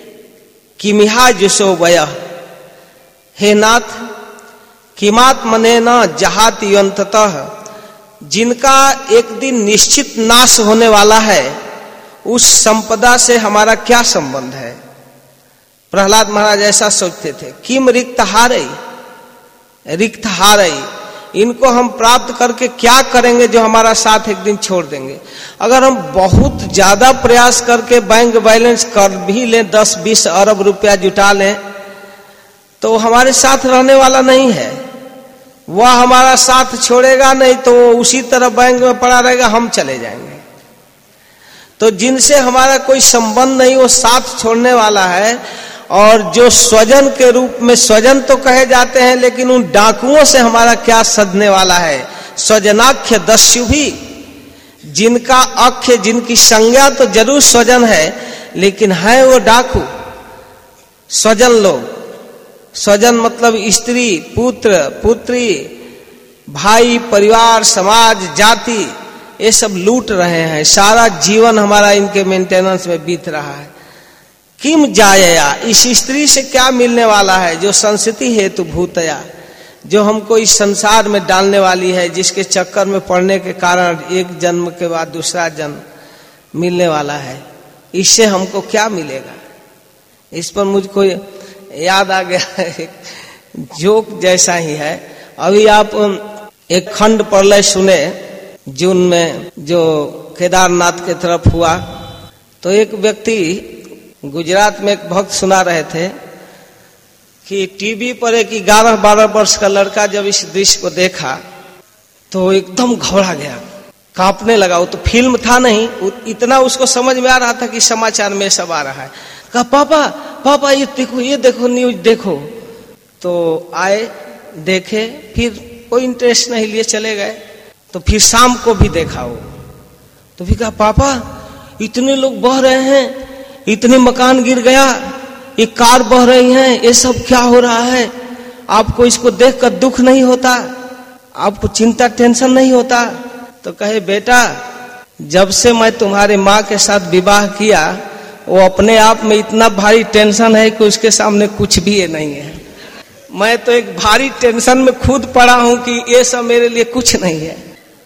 किमिहा जुसो वयः। हे नाथ, किमात्मनेन जहाति योन्ततः, जिनका एक दिन निश्चित नाश होने वाला है, उस संपदा से हमारा क्या संबंध है। प्रहलाद महाराज ऐसा सोचते थे। किम रिक्त हारई, रिक्त हारई, इनको हम प्राप्त करके क्या करेंगे जो हमारा साथ एक दिन छोड़ देंगे। अगर हम बहुत ज्यादा प्रयास करके बैंक बैलेंस कर भी लें, 10-20 अरब रुपया जुटा लें, तो हमारे साथ रहने वाला नहीं है। वह हमारा साथ छोड़ेगा नहीं तो उसी तरह बैंक में पड़ा रहेगा, हम चले जाएंगे। तो जिनसे हमारा कोई संबंध नहीं वो साथ छोड़ने वाला है। और जो स्वजन के रूप में, स्वजन तो कहे जाते हैं, लेकिन उन डाकुओं से हमारा क्या सधने वाला है। स्वजनाख्य दस्यु भी, जिनका अख्य, जिनकी संज्ञा तो जरूर स्वजन है, लेकिन है वो डाकू। स्वजन लोग, स्वजन मतलब स्त्री, पुत्र, पुत्री, भाई, परिवार, समाज, जाति, ये सब लूट रहे हैं। सारा जीवन हमारा इनके मेंटेनेंस में बीत रहा है। किम जायया, इस स्त्री से क्या मिलने वाला है जो संस्थिति हेतु भूतया, जो हमको इस संसार में डालने वाली है, जिसके चक्कर में पड़ने के कारण एक जन्म के बाद दूसरा जन्म मिलने वाला है। इससे हमको क्या मिलेगा। इस पर मुझको याद आ गया, एक जोक जैसा ही है। अभी आप एक खंड प्रलय सुने जून में जो केदारनाथ के तरफ हुआ, तो एक व्यक्ति गुजरात में एक भक्त सुना रहे थे कि टीवी पर एक 11-12 वर्ष का लड़का जब इस दृश्य को देखा तो एकदम घबरा गया, कांपने लगा। वो तो फिल्म था नहीं, इतना उसको समझ में आ रहा था कि समाचार में सब आ रहा है। कहा पापा पापा ये देखो न्यूज देखो। तो आए, देखे, फिर कोई इंटरेस्ट नहीं लिए चले गए। तो फिर शाम को भी देखा वो, तो फिर कहा पापा इतने लोग बह रहे हैं, इतने मकान गिर गया, एक कार बह रही है, ये सब क्या हो रहा है? आपको इसको देखकर दुख नहीं होता? आपको चिंता टेंशन नहीं होता? तो कहे बेटा, जब से मैं तुम्हारे माँ के साथ विवाह किया, वो अपने आप में इतना भारी टेंशन है कि उसके सामने कुछ भी ये नहीं है। मैं तो एक भारी टेंशन में खुद पड़ा हूं कि ये सब मेरे लिए कुछ नहीं है।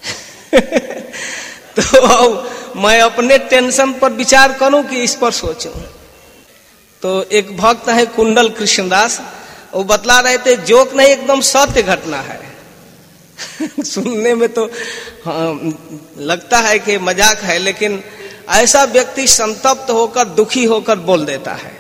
तो मैं अपने टेंशन पर विचार करूं कि इस पर सोचूं। तो एक भक्त है कुंडल कृष्णदास, वो बतला रहे थे, जोक नहीं, एकदम सत्य घटना है। सुनने में तो लगता है कि मजाक है, लेकिन ऐसा व्यक्ति संतप्त होकर, दुखी होकर बोल देता है।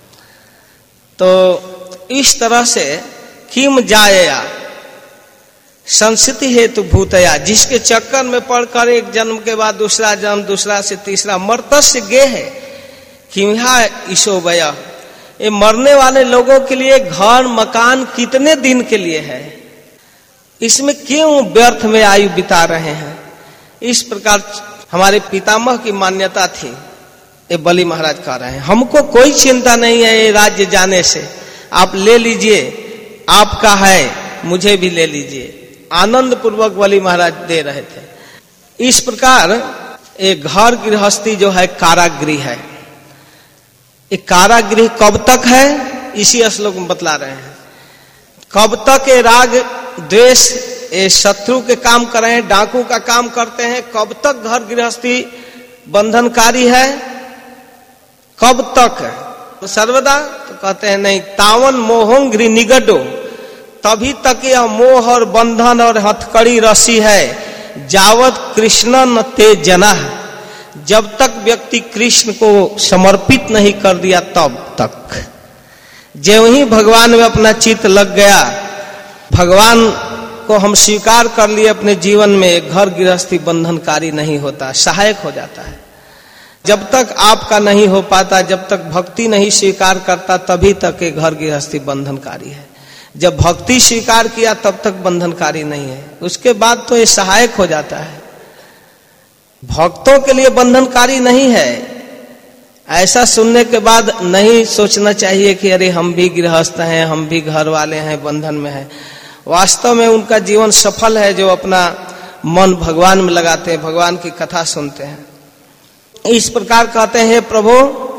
तो इस तरह से किम जाया संस्कृति हेतु भूतया, जिसके चक्कर में पड़कर एक जन्म के बाद दूसरा जन्म, दूसरा से तीसरा, मर्तस्य गे है किम्हा ईशोभया। ये मरने वाले लोगों के लिए घर मकान कितने दिन के लिए है? इसमें क्यों व्यर्थ में आयु बिता रहे हैं? इस प्रकार हमारे पितामह की मान्यता थी। ये बलि महाराज कह रहे हैं, हमको कोई चिंता नहीं है ये राज्य जाने से, आप ले लीजिए, आपका है, मुझे भी ले लीजिए। आनंद पूर्वक बलि महाराज दे रहे थे। इस प्रकार एक घर गृहस्थी जो है कारागृह है। एक कारागृह कब तक है, इसी श्लोक में बतला रहे हैं। कब तक ये राग द्वेष, ये शत्रु के काम कर रहे हैं, डाकू का काम करते हैं, कब तक घर गृहस्थी बंधनकारी है? कब तक? सर्वदा? तो कहते हैं नहीं, तावन मोहं गृह निगडो, तभी तक यह मोह और बंधन और हथकड़ी रस्सी है। जावत कृष्ण न ते जना, जब तक व्यक्ति कृष्ण को समर्पित नहीं कर दिया तब तक। जो ही भगवान में अपना चित्त लग गया, भगवान को हम स्वीकार कर लिए अपने जीवन में, घर गृहस्थी बंधनकारी नहीं होता, सहायक हो जाता है। जब तक आपका नहीं हो पाता, जब तक भक्ति नहीं स्वीकार करता, तभी तक ये घर गृहस्थी बंधनकारी है। जब भक्ति स्वीकार किया तब तक बंधनकारी नहीं है, उसके बाद तो ये सहायक हो जाता है। भक्तों के लिए बंधनकारी नहीं है। ऐसा सुनने के बाद नहीं सोचना चाहिए कि अरे हम भी गृहस्थ हैं, हम भी घर वाले हैं, बंधन में हैं। वास्तव में उनका जीवन सफल है जो अपना मन भगवान में लगाते हैं, भगवान की कथा सुनते हैं। इस प्रकार कहते हैं, प्रभु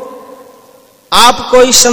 आपको इस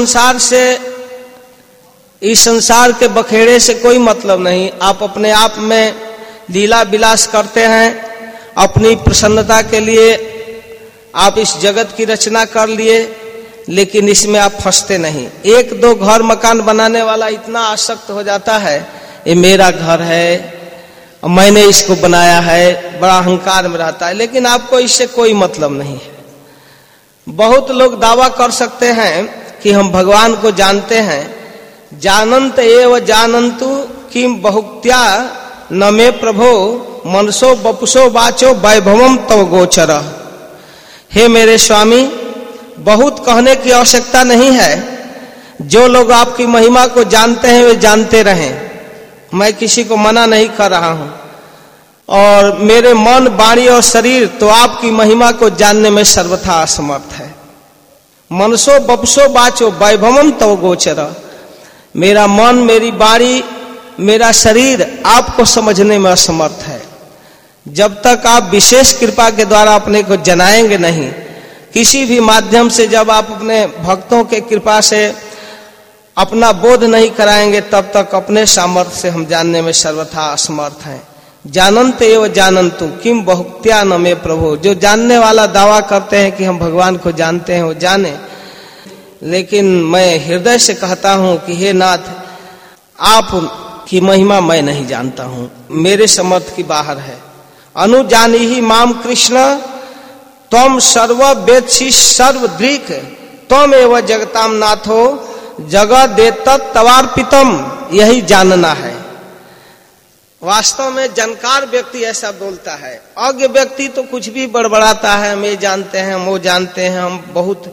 संसार के बखेड़े से कोई मतलब नहीं। आप अपने आप में लीला विलास करते हैं, अपनी प्रसन्नता के लिए आप इस जगत की रचना कर लिए, लेकिन इसमें आप फंसते नहीं। एक दो घर मकान बनाने वाला इतना आसक्त हो जाता है, ये मेरा घर है, मैंने इसको बनाया है, बड़ा अहंकार में रहता है, लेकिन आपको इससे कोई मतलब नहीं है। बहुत लोग दावा कर सकते हैं कि हम भगवान को जानते हैं, जानंत एव जानंतु किम बहुक्त्या न मे प्रभो मनसो बपुसो वाचो वैभवम तव गोचर। हे मेरे स्वामी, बहुत कहने की आवश्यकता नहीं है। जो लोग आपकी महिमा को जानते हैं वे जानते रहें, मैं किसी को मना नहीं कर रहा हूं। और मेरे मन, वाणी और शरीर तो आपकी महिमा को जानने में सर्वथा असमर्थ है। मनसो बपसो वाचो वैभवम तव गोचर। मेरा मन, मेरी वाणी, मेरा शरीर आपको समझने में असमर्थ है। जब तक आप विशेष कृपा के द्वारा अपने को जनाएंगे नहीं, किसी भी माध्यम से जब आप अपने भक्तों के कृपा से अपना बोध नहीं कराएंगे, तब तक अपने सामर्थ्य से हम जानने में सर्वथा असमर्थ हैं। जानंत एव जानंतु किम बहुक्त्या न मे प्रभु। जो जानने वाला दावा करते हैं कि हम भगवान को जानते हैं, वो जाने, लेकिन मैं हृदय से कहता हूं कि हे नाथ, आप की महिमा मैं नहीं जानता हूं, मेरे समर्थ की बाहर है। अनुजानी ही माम कृष्ण तम सर्व वेदसी सर्वदृक् तम एव जगताम नाथो जगत देतत तवार्पितम। यही जानना है। वास्तव में जानकार व्यक्ति ऐसा बोलता है। अज्ञ व्यक्ति तो कुछ भी बड़बड़ाता है, हम ये जानते हैं, हम वो जानते हैं, हम बहुत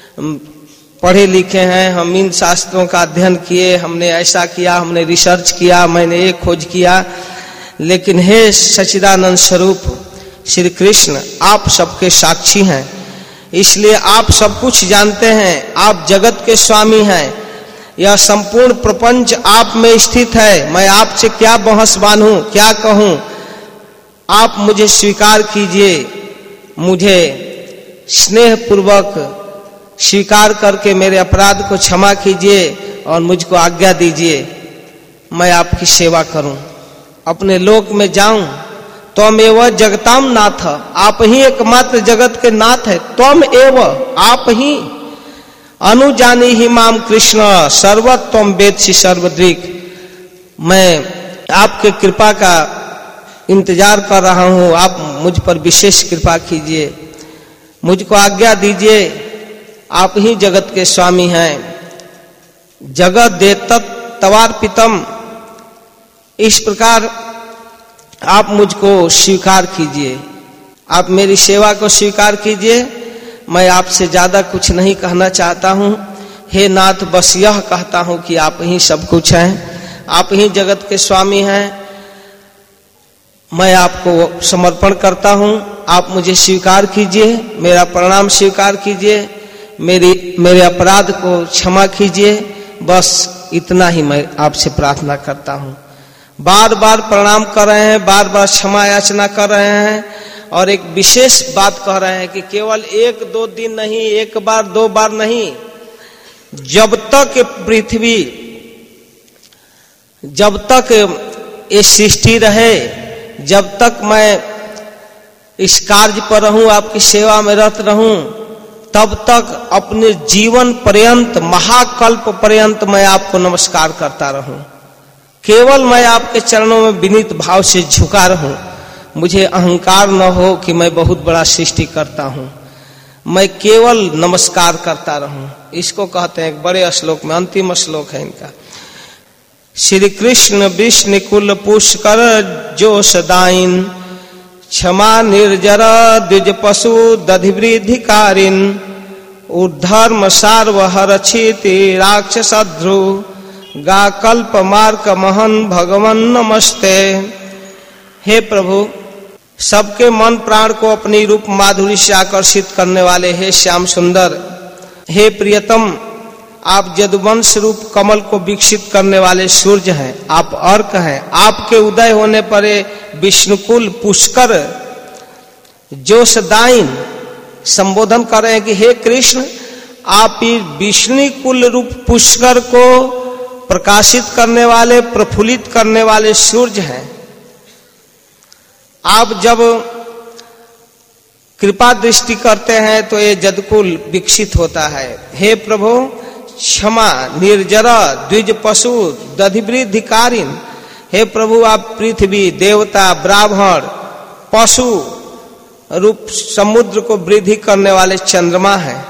पढ़े लिखे हैं, हम इन शास्त्रों का अध्ययन किए, हमने ऐसा किया, हमने रिसर्च किया, मैंने ये खोज किया। लेकिन हे सच्चिदानंद स्वरूप श्री कृष्ण, आप सबके साक्षी हैं। इसलिए आप सब कुछ जानते हैं, आप जगत के स्वामी हैं, यह संपूर्ण प्रपंच आप में स्थित है। मैं आपसे क्या बहस बांधूं, क्या कहूं? आप मुझे स्वीकार कीजिए, मुझे स्नेह पूर्वक स्वीकार करके मेरे अपराध को क्षमा कीजिए और मुझको आज्ञा दीजिए, मैं आपकी सेवा करूं, अपने लोक में जाऊं। त्वम एव जगताम नाथ, आप ही एकमात्र जगत के नाथ है। त्वम एव, आप ही। अनुजानी ही माम कृष्ण सर्वत्वम वेत्सि सर्वदृक्, मैं आपके कृपा का इंतजार कर रहा हूं, आप मुझ पर विशेष कृपा कीजिए, मुझको आज्ञा दीजिए, आप ही जगत के स्वामी हैं। जगत देतत् तवार्पितम, इस प्रकार आप मुझको स्वीकार कीजिए, आप मेरी सेवा को स्वीकार कीजिए। मैं आपसे ज्यादा कुछ नहीं कहना चाहता हूं। हे नाथ, बस यह कहता हूं कि आप ही सब कुछ हैं, आप ही जगत के स्वामी हैं। मैं आपको समर्पण करता हूं, आप मुझे स्वीकार कीजिए, मेरा प्रणाम स्वीकार कीजिए, मेरे अपराध को क्षमा कीजिए। बस इतना ही मैं आपसे प्रार्थना करता हूं। बार बार प्रणाम कर रहे हैं, बार बार क्षमा याचना कर रहे हैं और एक विशेष बात कह रहे हैं कि केवल 1-2 दिन नहीं, 1 बार 2 बार नहीं, जब तक पृथ्वी, जब तक ये सृष्टि रहे, जब तक मैं इस कार्य पर रहूं, आपकी सेवा में रत रहूं, तब तक अपने जीवन पर्यंत, महाकल्प पर्यंत मैं आपको नमस्कार करता रहूं। केवल मैं आपके चरणों में विनीत भाव से झुका रहूं। मुझे अहंकार न हो कि मैं बहुत बड़ा सृष्टि करता हूं, मैं केवल नमस्कार करता रहूं। इसको कहते हैं एक बड़े श्लोक में, अंतिम श्लोक है इनका। श्री कृष्ण विष्णु कुल पुष्कर जो सदाइन, क्षमा निर्जर द्विज पशु दधिवृद्धिकारिन, उद्धर्म सार्वहर क्षिति राक्षसध्रु, गा कल्प मार्क महन भगवन नमस्ते। हे प्रभु, सबके मन प्राण को अपनी रूप माधुरी से आकर्षित करने वाले हे श्याम सुंदर, हे प्रियतम, आप यदुवंश रूप कमल को विकसित करने वाले सूर्य हैं, आप अर्क हैं। आपके उदय होने पर विष्णुकुल पुष्कर जोशदाइन संबोधन कर रहे हैं कि हे कृष्ण, आप विष्णु कुल रूप पुष्कर को प्रकाशित करने वाले, प्रफुल्लित करने वाले सूर्य हैं। आप जब कृपा दृष्टि करते हैं तो ये जदकुल विकसित होता है। हे प्रभु, क्षमा निर्जर द्विज पशु दधिवृद्धिकारिन, हे प्रभु, आप पृथ्वी, देवता, ब्राह्मण, पशु रूप समुद्र को वृद्धि करने वाले चंद्रमा हैं।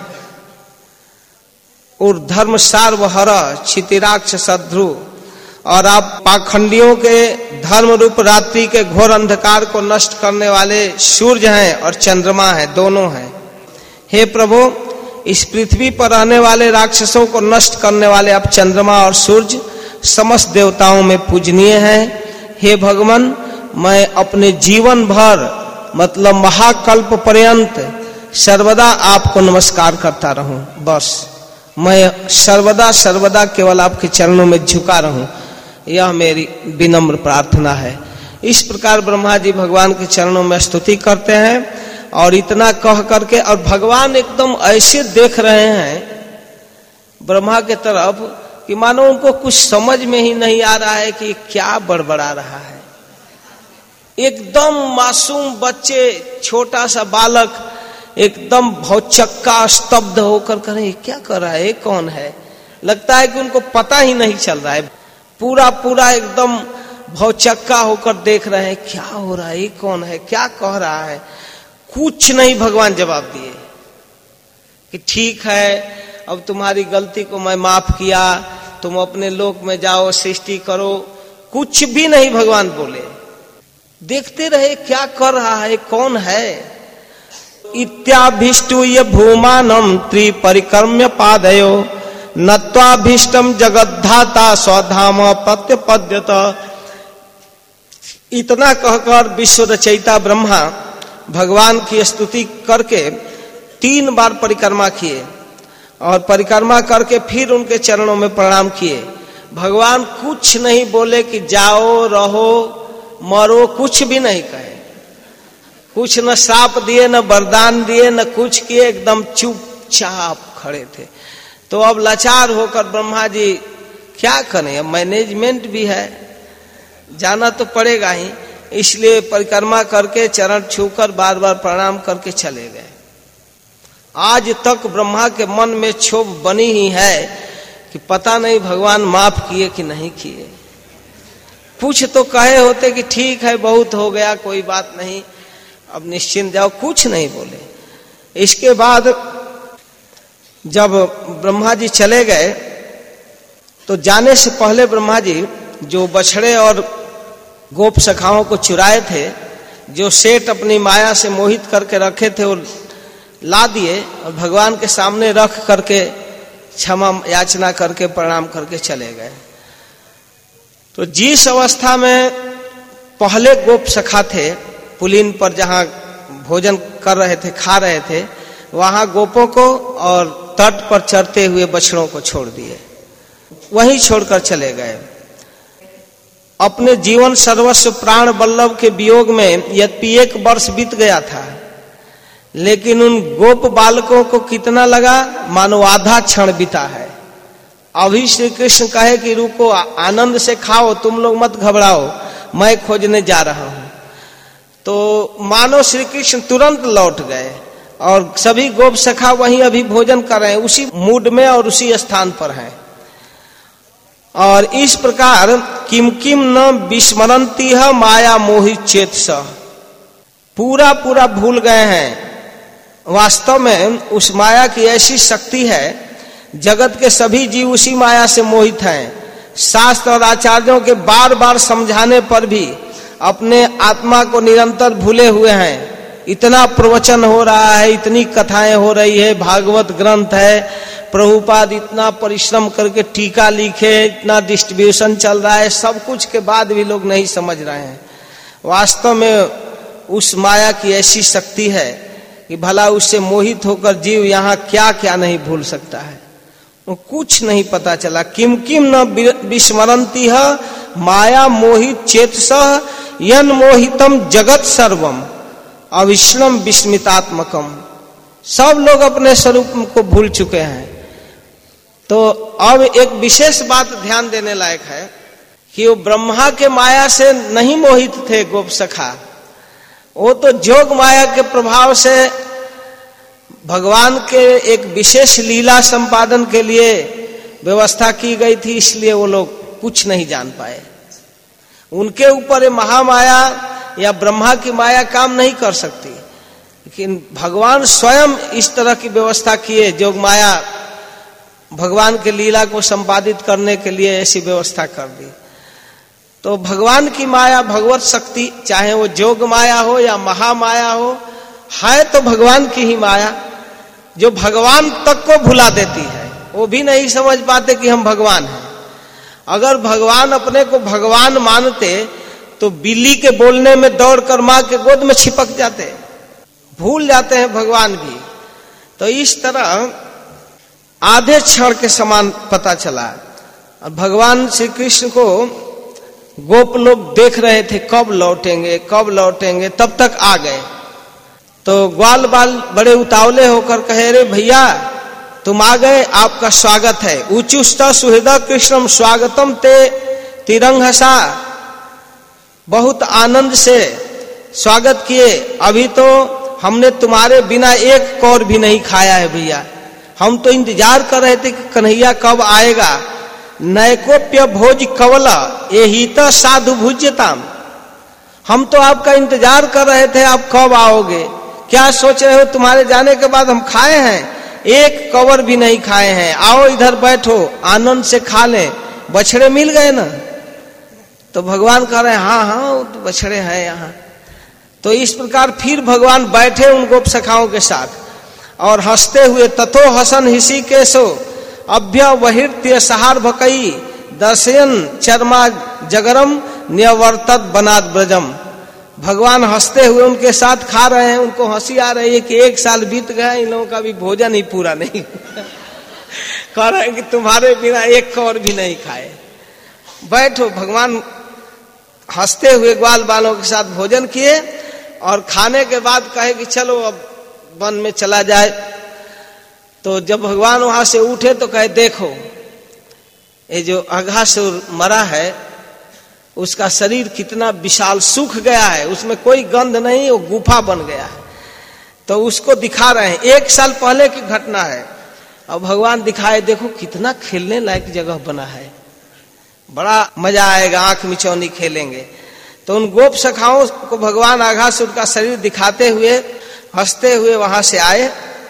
और धर्म सार्वहर क्षितिराक्ष शत्रु, और आप पाखंडियों के धर्म रूप रात्रि के घोर अंधकार को नष्ट करने वाले सूर्य हैं और चंद्रमा हैं, दोनों हैं। हे प्रभु, इस पृथ्वी पर रहने वाले राक्षसों को नष्ट करने वाले आप चंद्रमा और सूर्य समस्त देवताओं में पूजनीय हैं। हे भगवान, मैं अपने जीवन भर, मतलब महाकल्प पर्यंत सर्वदा आपको नमस्कार करता रहूं। बस मैं सर्वदा सर्वदा केवल आपके चरणों में झुका रहूं, यह मेरी विनम्र प्रार्थना है। इस प्रकार ब्रह्मा जी भगवान के चरणों में स्तुति करते हैं और इतना कह करके, और भगवान एकदम ऐसे देख रहे हैं ब्रह्मा के तरफ कि मानो उनको कुछ समझ में ही नहीं आ रहा है कि क्या बड़बड़ा रहा है। एकदम मासूम बच्चे, छोटा सा बालक एकदम भौचक्का स्तब्ध होकर करें क्या कर रहा है, कौन है। लगता है कि उनको पता ही नहीं चल रहा है, पूरा पूरा एकदम भौचक्का होकर देख रहे हैं क्या हो रहा है, कौन है, क्या कह रहा है। कुछ नहीं भगवान जवाब दिए कि ठीक है, अब तुम्हारी गलती को मैं माफ किया, तुम अपने लोक में जाओ, सृष्टि करो। कुछ भी नहीं भगवान बोले, देखते रहे क्या कर रहा है, कौन है। इत्याभिष्टूय भूमानम त्रिपरिक्रम्य पादयो, नत्वाभीष्टम जगद्धाता स्वधाम प्रत्यपद्यत। इतना कहकर विश्व रचयिता ब्रह्मा भगवान की स्तुति करके 3 बार परिक्रमा किए और परिक्रमा करके फिर उनके चरणों में प्रणाम किए। भगवान कुछ नहीं बोले कि जाओ रहो मरो, कुछ भी नहीं कहे, कुछ न श्राप दिए न वरदान दिए न कुछ किए, एकदम चुपचाप खड़े थे। तो अब लाचार होकर ब्रह्मा जी क्या करें, अब मैनेजमेंट भी है, जाना तो पड़ेगा ही, इसलिए परिक्रमा करके चरण छूकर बार बार प्रणाम करके चले गए। आज तक ब्रह्मा के मन में क्षोभ बनी ही है कि पता नहीं भगवान माफ किए कि नहीं किए। कुछ तो कहे होते कि ठीक है बहुत हो गया कोई बात नहीं, अब निश्चिंत जाओ, कुछ नहीं बोले। इसके बाद जब ब्रह्मा जी चले गए तो जाने से पहले ब्रह्मा जी जो बछड़े और गोप सखाओं को चुराए थे, जो सेठ अपनी माया से मोहित करके रखे थे, वो ला दिए और भगवान के सामने रख करके क्षमा याचना करके प्रणाम करके चले गए। तो जिस अवस्था में पहले गोप सखा थे पुलिन पर जहां भोजन कर रहे थे, खा रहे थे, वहां गोपों को और तट पर चरते हुए बछड़ों को छोड़ दिए, वहीं छोड़कर चले गए। अपने जीवन सर्वस्व प्राण वल्लभ के वियोग में यद्यपि 1 वर्ष बीत गया था, लेकिन उन गोप बालकों को कितना लगा, मानो आधा क्षण बीता है। अभी श्री कृष्ण कहे कि रुको, आनंद से खाओ, तुम लोग मत घबराओ, मैं खोजने जा रहा हूं। तो मानो श्री कृष्ण तुरंत लौट गए और सभी गोप सखा वहीं अभी भोजन कर रहे हैं, उसी मूड में और उसी स्थान पर हैं। और इस प्रकार किम किम न विस्मरंती है माया मोहित चेत स, पूरा भूल गए हैं। वास्तव में उस माया की ऐसी शक्ति है, जगत के सभी जीव उसी माया से मोहित हैं। शास्त्र और आचार्यों के बार बार समझाने पर भी अपने आत्मा को निरंतर भूले हुए हैं। इतना प्रवचन हो रहा है, इतनी कथाएं हो रही है, भागवत ग्रंथ है, प्रभुपाद इतना परिश्रम करके टीका लिखे, इतना डिस्ट्रीब्यूशन चल रहा है, सब कुछ के बाद भी लोग नहीं समझ रहे हैं। वास्तव में उस माया की ऐसी शक्ति है कि भला उससे मोहित होकर जीव यहाँ क्या क्या नहीं भूल सकता है, वो कुछ नहीं पता चला। किम किम न विस्मरंती है माया मोहित चेतसः यन मोहितम जगत सर्वम अविश्रम विस्मितात्मकम। सब लोग अपने स्वरूप को भूल चुके हैं। तो अब एक विशेष बात ध्यान देने लायक है कि वो ब्रह्मा के माया से नहीं मोहित थे गोप सखा, वो तो जोग माया के प्रभाव से भगवान के एक विशेष लीला संपादन के लिए व्यवस्था की गई थी, इसलिए वो लोग कुछ नहीं जान पाए। उनके ऊपर महामाया या ब्रह्मा की माया काम नहीं कर सकती, लेकिन भगवान स्वयं इस तरह की व्यवस्था किए, जोग माया भगवान के लीला को संपादित करने के लिए ऐसी व्यवस्था कर दी। तो भगवान की माया, भगवत शक्ति, चाहे वो जोग माया हो या महामाया हो, है तो भगवान की ही माया, जो भगवान तक को भुला देती है। वो भी नहीं समझ पाते कि हम भगवान हैं। अगर भगवान अपने को भगवान मानते तो बिल्ली के बोलने में दौड़कर मां के गोद में छिपक जाते, भूल जाते हैं भगवान भी। तो इस तरह आधे क्षण के समान पता चला। और भगवान श्री कृष्ण को गोप लोग देख रहे थे, कब लौटेंगे कब लौटेंगे, तब तक आ गए। तो ग्वाल बाल बड़े उतावले होकर कहे, रे भैया तुम आ गए, आपका स्वागत है। उचुष्ट सुहृद कृष्णम स्वागतम ते तिरंगसा, बहुत आनंद से स्वागत किए। अभी तो हमने तुम्हारे बिना एक कौर भी नहीं खाया है भैया, हम तो इंतजार कर रहे थे कि कन्हैया कब आएगा। नैकोप्य भोज कवला एहित साधु भुज्यताम, हम तो आपका इंतजार कर रहे थे, आप कब आओगे। क्या सोच रहे हो, तुम्हारे जाने के बाद हम खाए हैं, एक कवर भी नहीं खाए हैं। आओ इधर बैठो, आनंद से खा लें, बछड़े मिल गए ना। तो भगवान कह रहे हैं हाँ हाँ तो बछड़े हैं यहाँ। तो इस प्रकार फिर भगवान बैठे उन गोप सखाओं के साथ और हंसते हुए, तथो हसन हिसी केशो अभ्य वहिर्त्य सहार भकई दर्शयन चर्मा जगरम न्यवर्तत बनाद ब्रजम। भगवान हंसते हुए उनके साथ खा रहे हैं, उनको हंसी आ रही है कि 1 साल बीत गया, इन लोगों का भी भोजन ही पूरा नहीं कह रहे हैं कि तुम्हारे बिना एक कौर भी नहीं खाए। बैठो। भगवान हंसते हुए ग्वाल बालों के साथ भोजन किए और खाने के बाद कहे कि चलो अब वन में चला जाए। तो जब भगवान वहां से उठे तो कहे देखो ये जो अघासुर मरा है उसका शरीर कितना विशाल सूख गया है, उसमें कोई गंध नहीं, वो गुफा बन गया है। तो उसको दिखा रहे हैं, 1 साल पहले की घटना है। अब भगवान दिखाए देखो कितना खेलने लायक जगह बना है, बड़ा मजा आएगा, आंख मिचौनी खेलेंगे। तो उन गोप सखाओं को भगवान अघासुर का शरीर दिखाते हुए हंसते हुए वहां से आए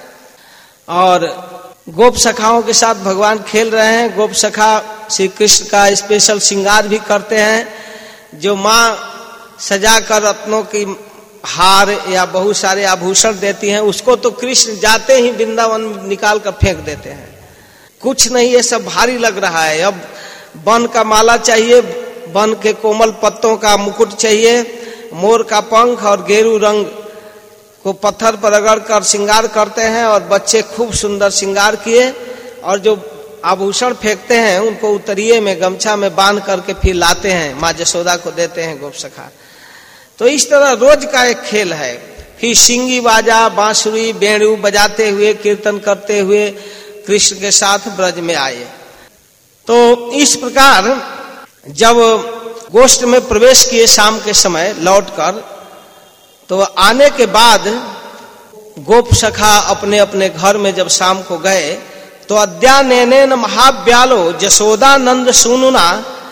और गोप सखाओं के साथ भगवान खेल रहे हैं। गोप सखा श्री कृष्ण का स्पेशल श्रृंगार भी करते हैं, जो माँ सजा कर रत्नों की हार या बहुत सारे आभूषण देती हैं, उसको तो कृष्ण जाते ही वृंदावन निकाल कर फेंक देते हैं। कुछ नहीं, ये सब भारी लग रहा है। अब वन का माला चाहिए, वन के कोमल पत्तों का मुकुट चाहिए, मोर का पंख और गेरू रंग को पत्थर पर रगड़ कर श्रृंगार करते हैं और बच्चे खूब सुंदर श्रृंगार किए और जो आभूषण फेंकते हैं उनको उतरिये में गमछा में बांध करके फिर लाते हैं, माँ जसोदा को देते हैं गोप सखा। तो इस तरह रोज का एक खेल है। फिर सिंगी बाजा बांसुरी बेड़ू बजाते हुए कीर्तन करते हुए कृष्ण के साथ ब्रज में आए। तो इस प्रकार जब गोष्ठ में प्रवेश किए शाम के समय लौटकर, तो आने के बाद गोप सखा अपने अपने घर में जब शाम को गए तो अद्यानेन महाव्यालो जसोदानंद सुनुना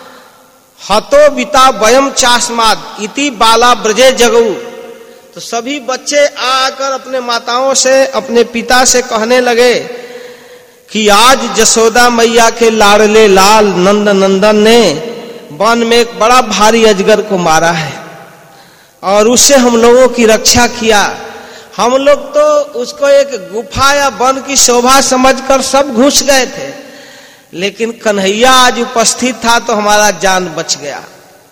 हतो बिता वयम चास्माद इति बाला ब्रजे जगऊ। तो सभी बच्चे आकर अपने माताओं से अपने पिता से कहने लगे कि आज जसोदा मैया के लाडले लाल नंद नंदन ने वन में एक बड़ा भारी अजगर को मारा है और उससे हम लोगों की रक्षा किया। हम लोग तो उसको एक गुफा या वन की शोभा समझकर सब घुस गए थे, लेकिन कन्हैया आज उपस्थित था तो हमारा जान बच गया।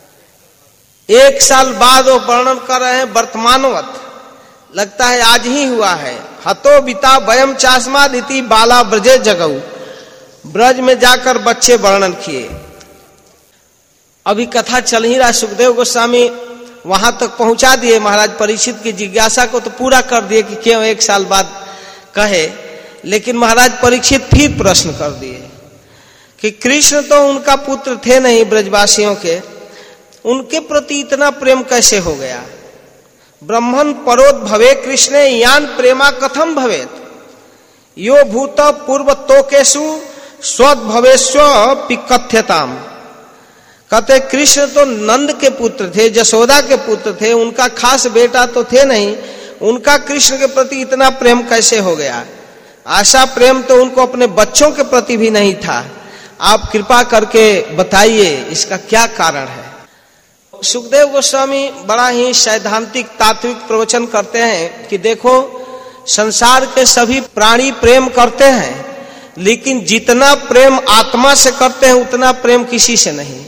1 साल बाद वो वर्णन कर रहे हैं वर्तमानवत, लगता है आज ही हुआ है। हतो बिता वयम चास्माद इति बाला ब्रजे जगऊ। ब्रज में जाकर बच्चे वर्णन किए। अभी कथा चल ही रहा, सुखदेव गोस्वामी वहां तक पहुंचा दिए, महाराज परीक्षित की जिज्ञासा को तो पूरा कर दिए कि क्यों 1 साल बाद कहे। लेकिन महाराज परीक्षित फिर प्रश्न कर दिए कि कृष्ण तो उनका पुत्र थे नहीं ब्रजवासियों के, उनके प्रति इतना प्रेम कैसे हो गया? ब्रह्मन परोत भवे कृष्णे यान प्रेमा कथम भवेत यो भूत पूर्व तोकेशु स्वद भवेश्व पिकथ्यताम। कहते कृष्ण तो नंद के पुत्र थे, जसोदा के पुत्र थे, उनका खास बेटा तो थे नहीं, उनका कृष्ण के प्रति इतना प्रेम कैसे हो गया? ऐसा प्रेम तो उनको अपने बच्चों के प्रति भी नहीं था। आप कृपा करके बताइए इसका क्या कारण है? सुखदेव गोस्वामी बड़ा ही सैद्धांतिक तात्विक प्रवचन करते हैं कि देखो संसार के सभी प्राणी प्रेम करते हैं, लेकिन जितना प्रेम आत्मा से करते हैं उतना प्रेम किसी से नहीं।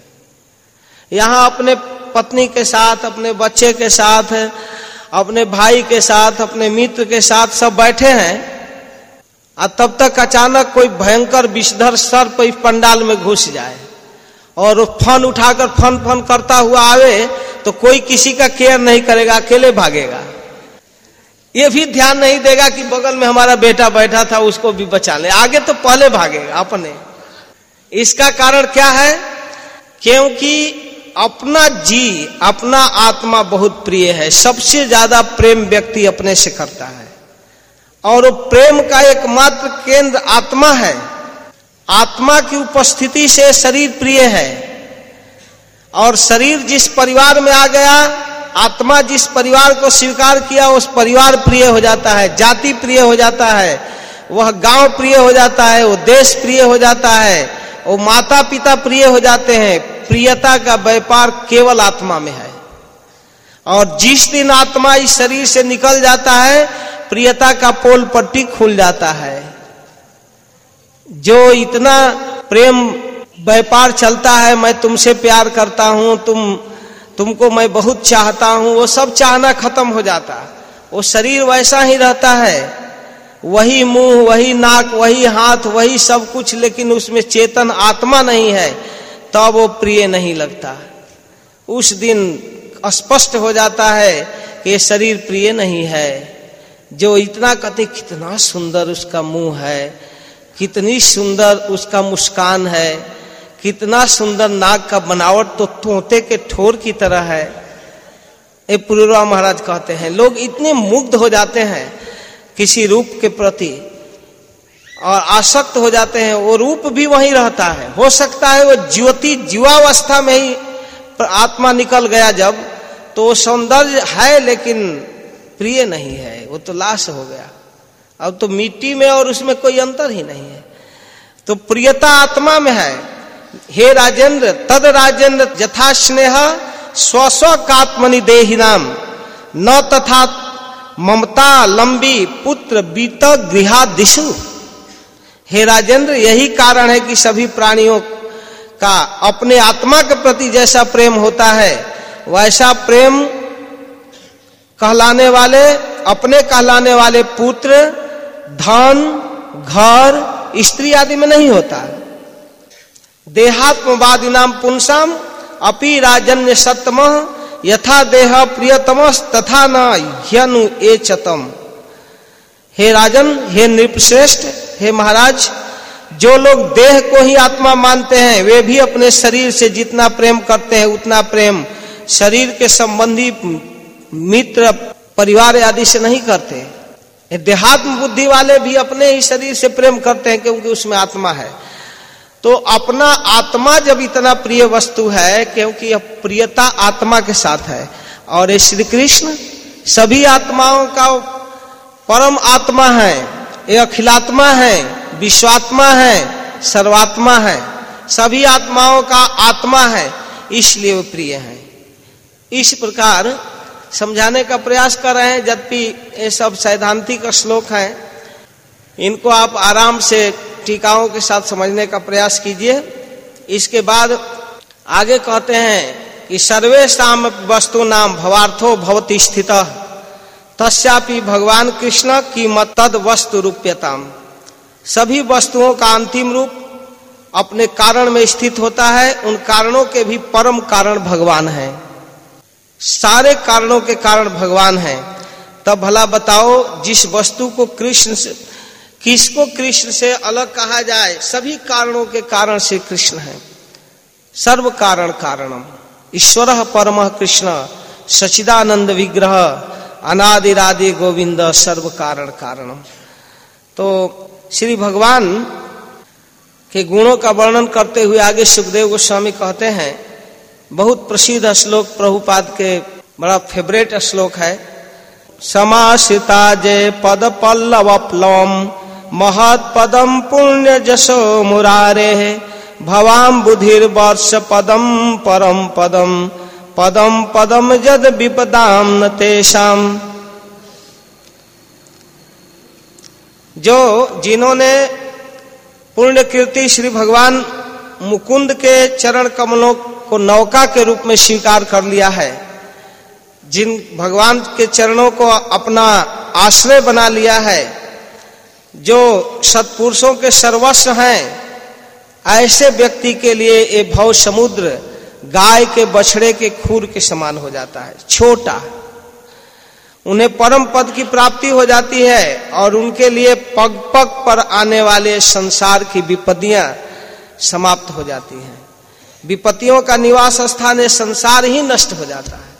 यहाँ अपने पत्नी के साथ, अपने बच्चे के साथ, अपने भाई के साथ, अपने मित्र के साथ सब बैठे हैं और तब तक अचानक कोई भयंकर विषधर सर्प इस पंडाल में घुस जाए और फन उठाकर फन फन करता हुआ आवे तो कोई किसी का केयर नहीं करेगा, अकेले भागेगा। ये भी ध्यान नहीं देगा कि बगल में हमारा बेटा बैठा था उसको भी बचा ले, आगे तो पहले भागेगा अपने। इसका कारण क्या है? क्योंकि अपना जी, अपना आत्मा बहुत प्रिय है। सबसे ज्यादा प्रेम व्यक्ति अपने से करता है और वो प्रेम का एकमात्र केंद्र आत्मा है। आत्मा की उपस्थिति से शरीर प्रिय है और शरीर जिस परिवार में आ गया, आत्मा जिस परिवार को स्वीकार किया उस परिवार प्रिय हो जाता है, जाति प्रिय हो जाता है, वह गांव प्रिय हो जाता है, वो देश प्रिय हो जाता है, वो माता पिता प्रिय हो जाते हैं। प्रियता का व्यापार केवल आत्मा में है और जिस दिन आत्मा इस शरीर से निकल जाता है प्रियता का पोल पट्टी खुल जाता है। जो इतना प्रेम व्यापार चलता है, मैं तुमसे प्यार करता हूं, तुमको मैं बहुत चाहता हूं, वो सब चाहना खत्म हो जाता है। वो शरीर वैसा ही रहता है, वही मुंह, वही नाक, वही हाथ, वही सब कुछ, लेकिन उसमें चेतन आत्मा नहीं है, तब वो प्रिय नहीं लगता। उस दिन स्पष्ट हो जाता है कि ये शरीर प्रिय नहीं है। जो इतना कहते कितना सुंदर उसका मुंह है, कितनी सुंदर उसका मुस्कान है, कितना सुंदर नाक का बनावट तो तोते के ठोर की तरह है। ये पुरुरवा महाराज कहते हैं लोग इतने मुग्ध हो जाते हैं किसी रूप के प्रति और आसक्त हो जाते हैं, वो रूप भी वहीं रहता है। हो सकता है वो जीवावस्था में ही आत्मा निकल गया जब, तो सौंदर्य है लेकिन प्रिय नहीं है, वो तो लाश हो गया। अब तो मिट्टी में और उसमें कोई अंतर ही नहीं है। तो प्रियता आत्मा में है। हे राजेंद्र, तद राजेंद्र यथा स्नेह स्व स्व कात्मनि देहिनाम न तथा ममता लंबी पुत्र बीत गृहादिषु। हे राजेंद्र, यही कारण है कि सभी प्राणियों का अपने आत्मा के प्रति जैसा प्रेम होता है, वैसा प्रेम अपने कहलाने वाले पुत्र, धन, घर, स्त्री आदि में नहीं होता। देहात्मवादी नाम पुंसाम अपि राजन्य सत्तमः यथा देह प्रियतमस तथा न ह्यनु एचतम। हे राजन, हे नृपश्रेष्ठ, हे महाराज, जो लोग देह को ही आत्मा मानते हैं, वे भी अपने शरीर से जितना प्रेम करते हैं उतना प्रेम शरीर के संबंधी मित्र, परिवार आदि से नहीं करते। देहात्म बुद्धि वाले भी अपने ही शरीर से प्रेम करते हैं क्योंकि उसमें आत्मा है। तो अपना आत्मा जब इतना प्रिय वस्तु है, क्योंकि यह प्रियता आत्मा के साथ है, और ये श्री कृष्ण सभी आत्माओं का परम आत्मा है, ये अखिलात्मा है, विश्वात्मा है, सर्वात्मा है, सभी आत्माओं का आत्मा है, इसलिए वो प्रिय है। इस प्रकार समझाने का प्रयास कर रहे हैं, यद्यपि ये सब सैद्धांतिक श्लोक हैं, इनको आप आराम से टीकाओं के साथ समझने का प्रयास कीजिए। इसके बाद आगे कहते हैं कि सर्वेषां वस्तु नाम भवार्थो भवति स्थितः तस्यापि भगवान कृष्ण की मत तद वस्तु रूप्यताम। सभी वस्तुओं का अंतिम रूप अपने कारण में स्थित होता है, उन कारणों के भी परम कारण भगवान है। सारे कारणों के कारण भगवान है। तब भला बताओ, जिस वस्तु को किसको कृष्ण से अलग कहा जाए? सभी कारणों के कारण श्री कृष्ण है। सर्व कारण कारणम ईश्वरः परमः कृष्ण सच्चिदानंद विग्रह अनादिरादि गोविंद सर्व कारण कारणम। तो श्री भगवान के गुणों का वर्णन करते हुए आगे सुखदेव गोस्वामी कहते हैं, बहुत प्रसिद्ध श्लोक, प्रभुपाद के बड़ा फेवरेट श्लोक है। समाश्रिता जय पद पल्लव प्लवम महत् पदम पुण्य जशो मुरारे भवाम बुधिर वर्ष पदम परम पदम पदम पदम जद विपदाम न तेषाम। जो जिन्होंने पुण्य कीर्ति श्री भगवान मुकुंद के चरण कमलों को नौका के रूप में स्वीकार कर लिया है, जिन भगवान के चरणों को अपना आश्रय बना लिया है, जो सत्पुरुषों के सर्वस्व हैं, ऐसे व्यक्ति के लिए ये भव समुद्र गाय के बछड़े के खूर के समान हो जाता है, छोटा। उन्हें परम पद की प्राप्ति हो जाती है और उनके लिए पग पग पर आने वाले संसार की विपत्तियां समाप्त हो जाती हैं। विपत्तियों का निवास स्थान है, संसार ही नष्ट हो जाता है।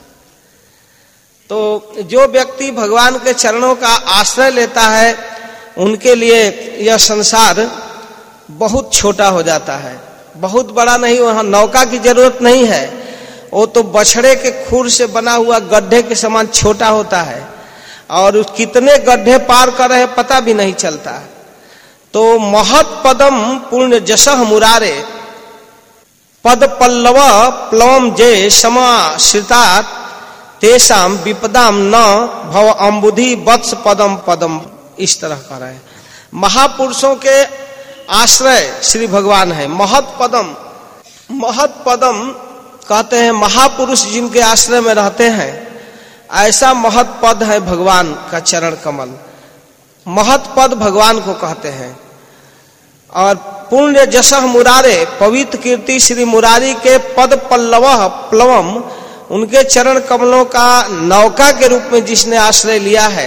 तो जो व्यक्ति भगवान के चरणों का आश्रय लेता है, उनके लिए यह संसार बहुत छोटा हो जाता है, बहुत बड़ा नहीं। वहां नौका की जरूरत नहीं है, वो तो बछड़े के खूर से बना हुआ गड्ढे के समान छोटा होता है, और कितने गड्ढे पार कर रहे हैं पता भी नहीं चलता। तो महत् पदम पुण्य जशः मुरारे पद पल्लव प्लवम जे समाश्रितात तेषाम विपदाम न भव अम्बुधि वत्स पदम पदम। इस तरह कर रहे हैं। महापुरुषों के आश्रय श्री भगवान है। महत् पदम कहते हैं महापुरुष जिनके आश्रय में रहते हैं, ऐसा महत पद है भगवान का चरण कमल। महत पद भगवान को कहते हैं। और पुण्य जसह मुरारे, पवित्र कीर्ति श्री मुरारी के पद पल्लवः प्लवम, उनके चरण कमलों का नौका के रूप में जिसने आश्रय लिया है,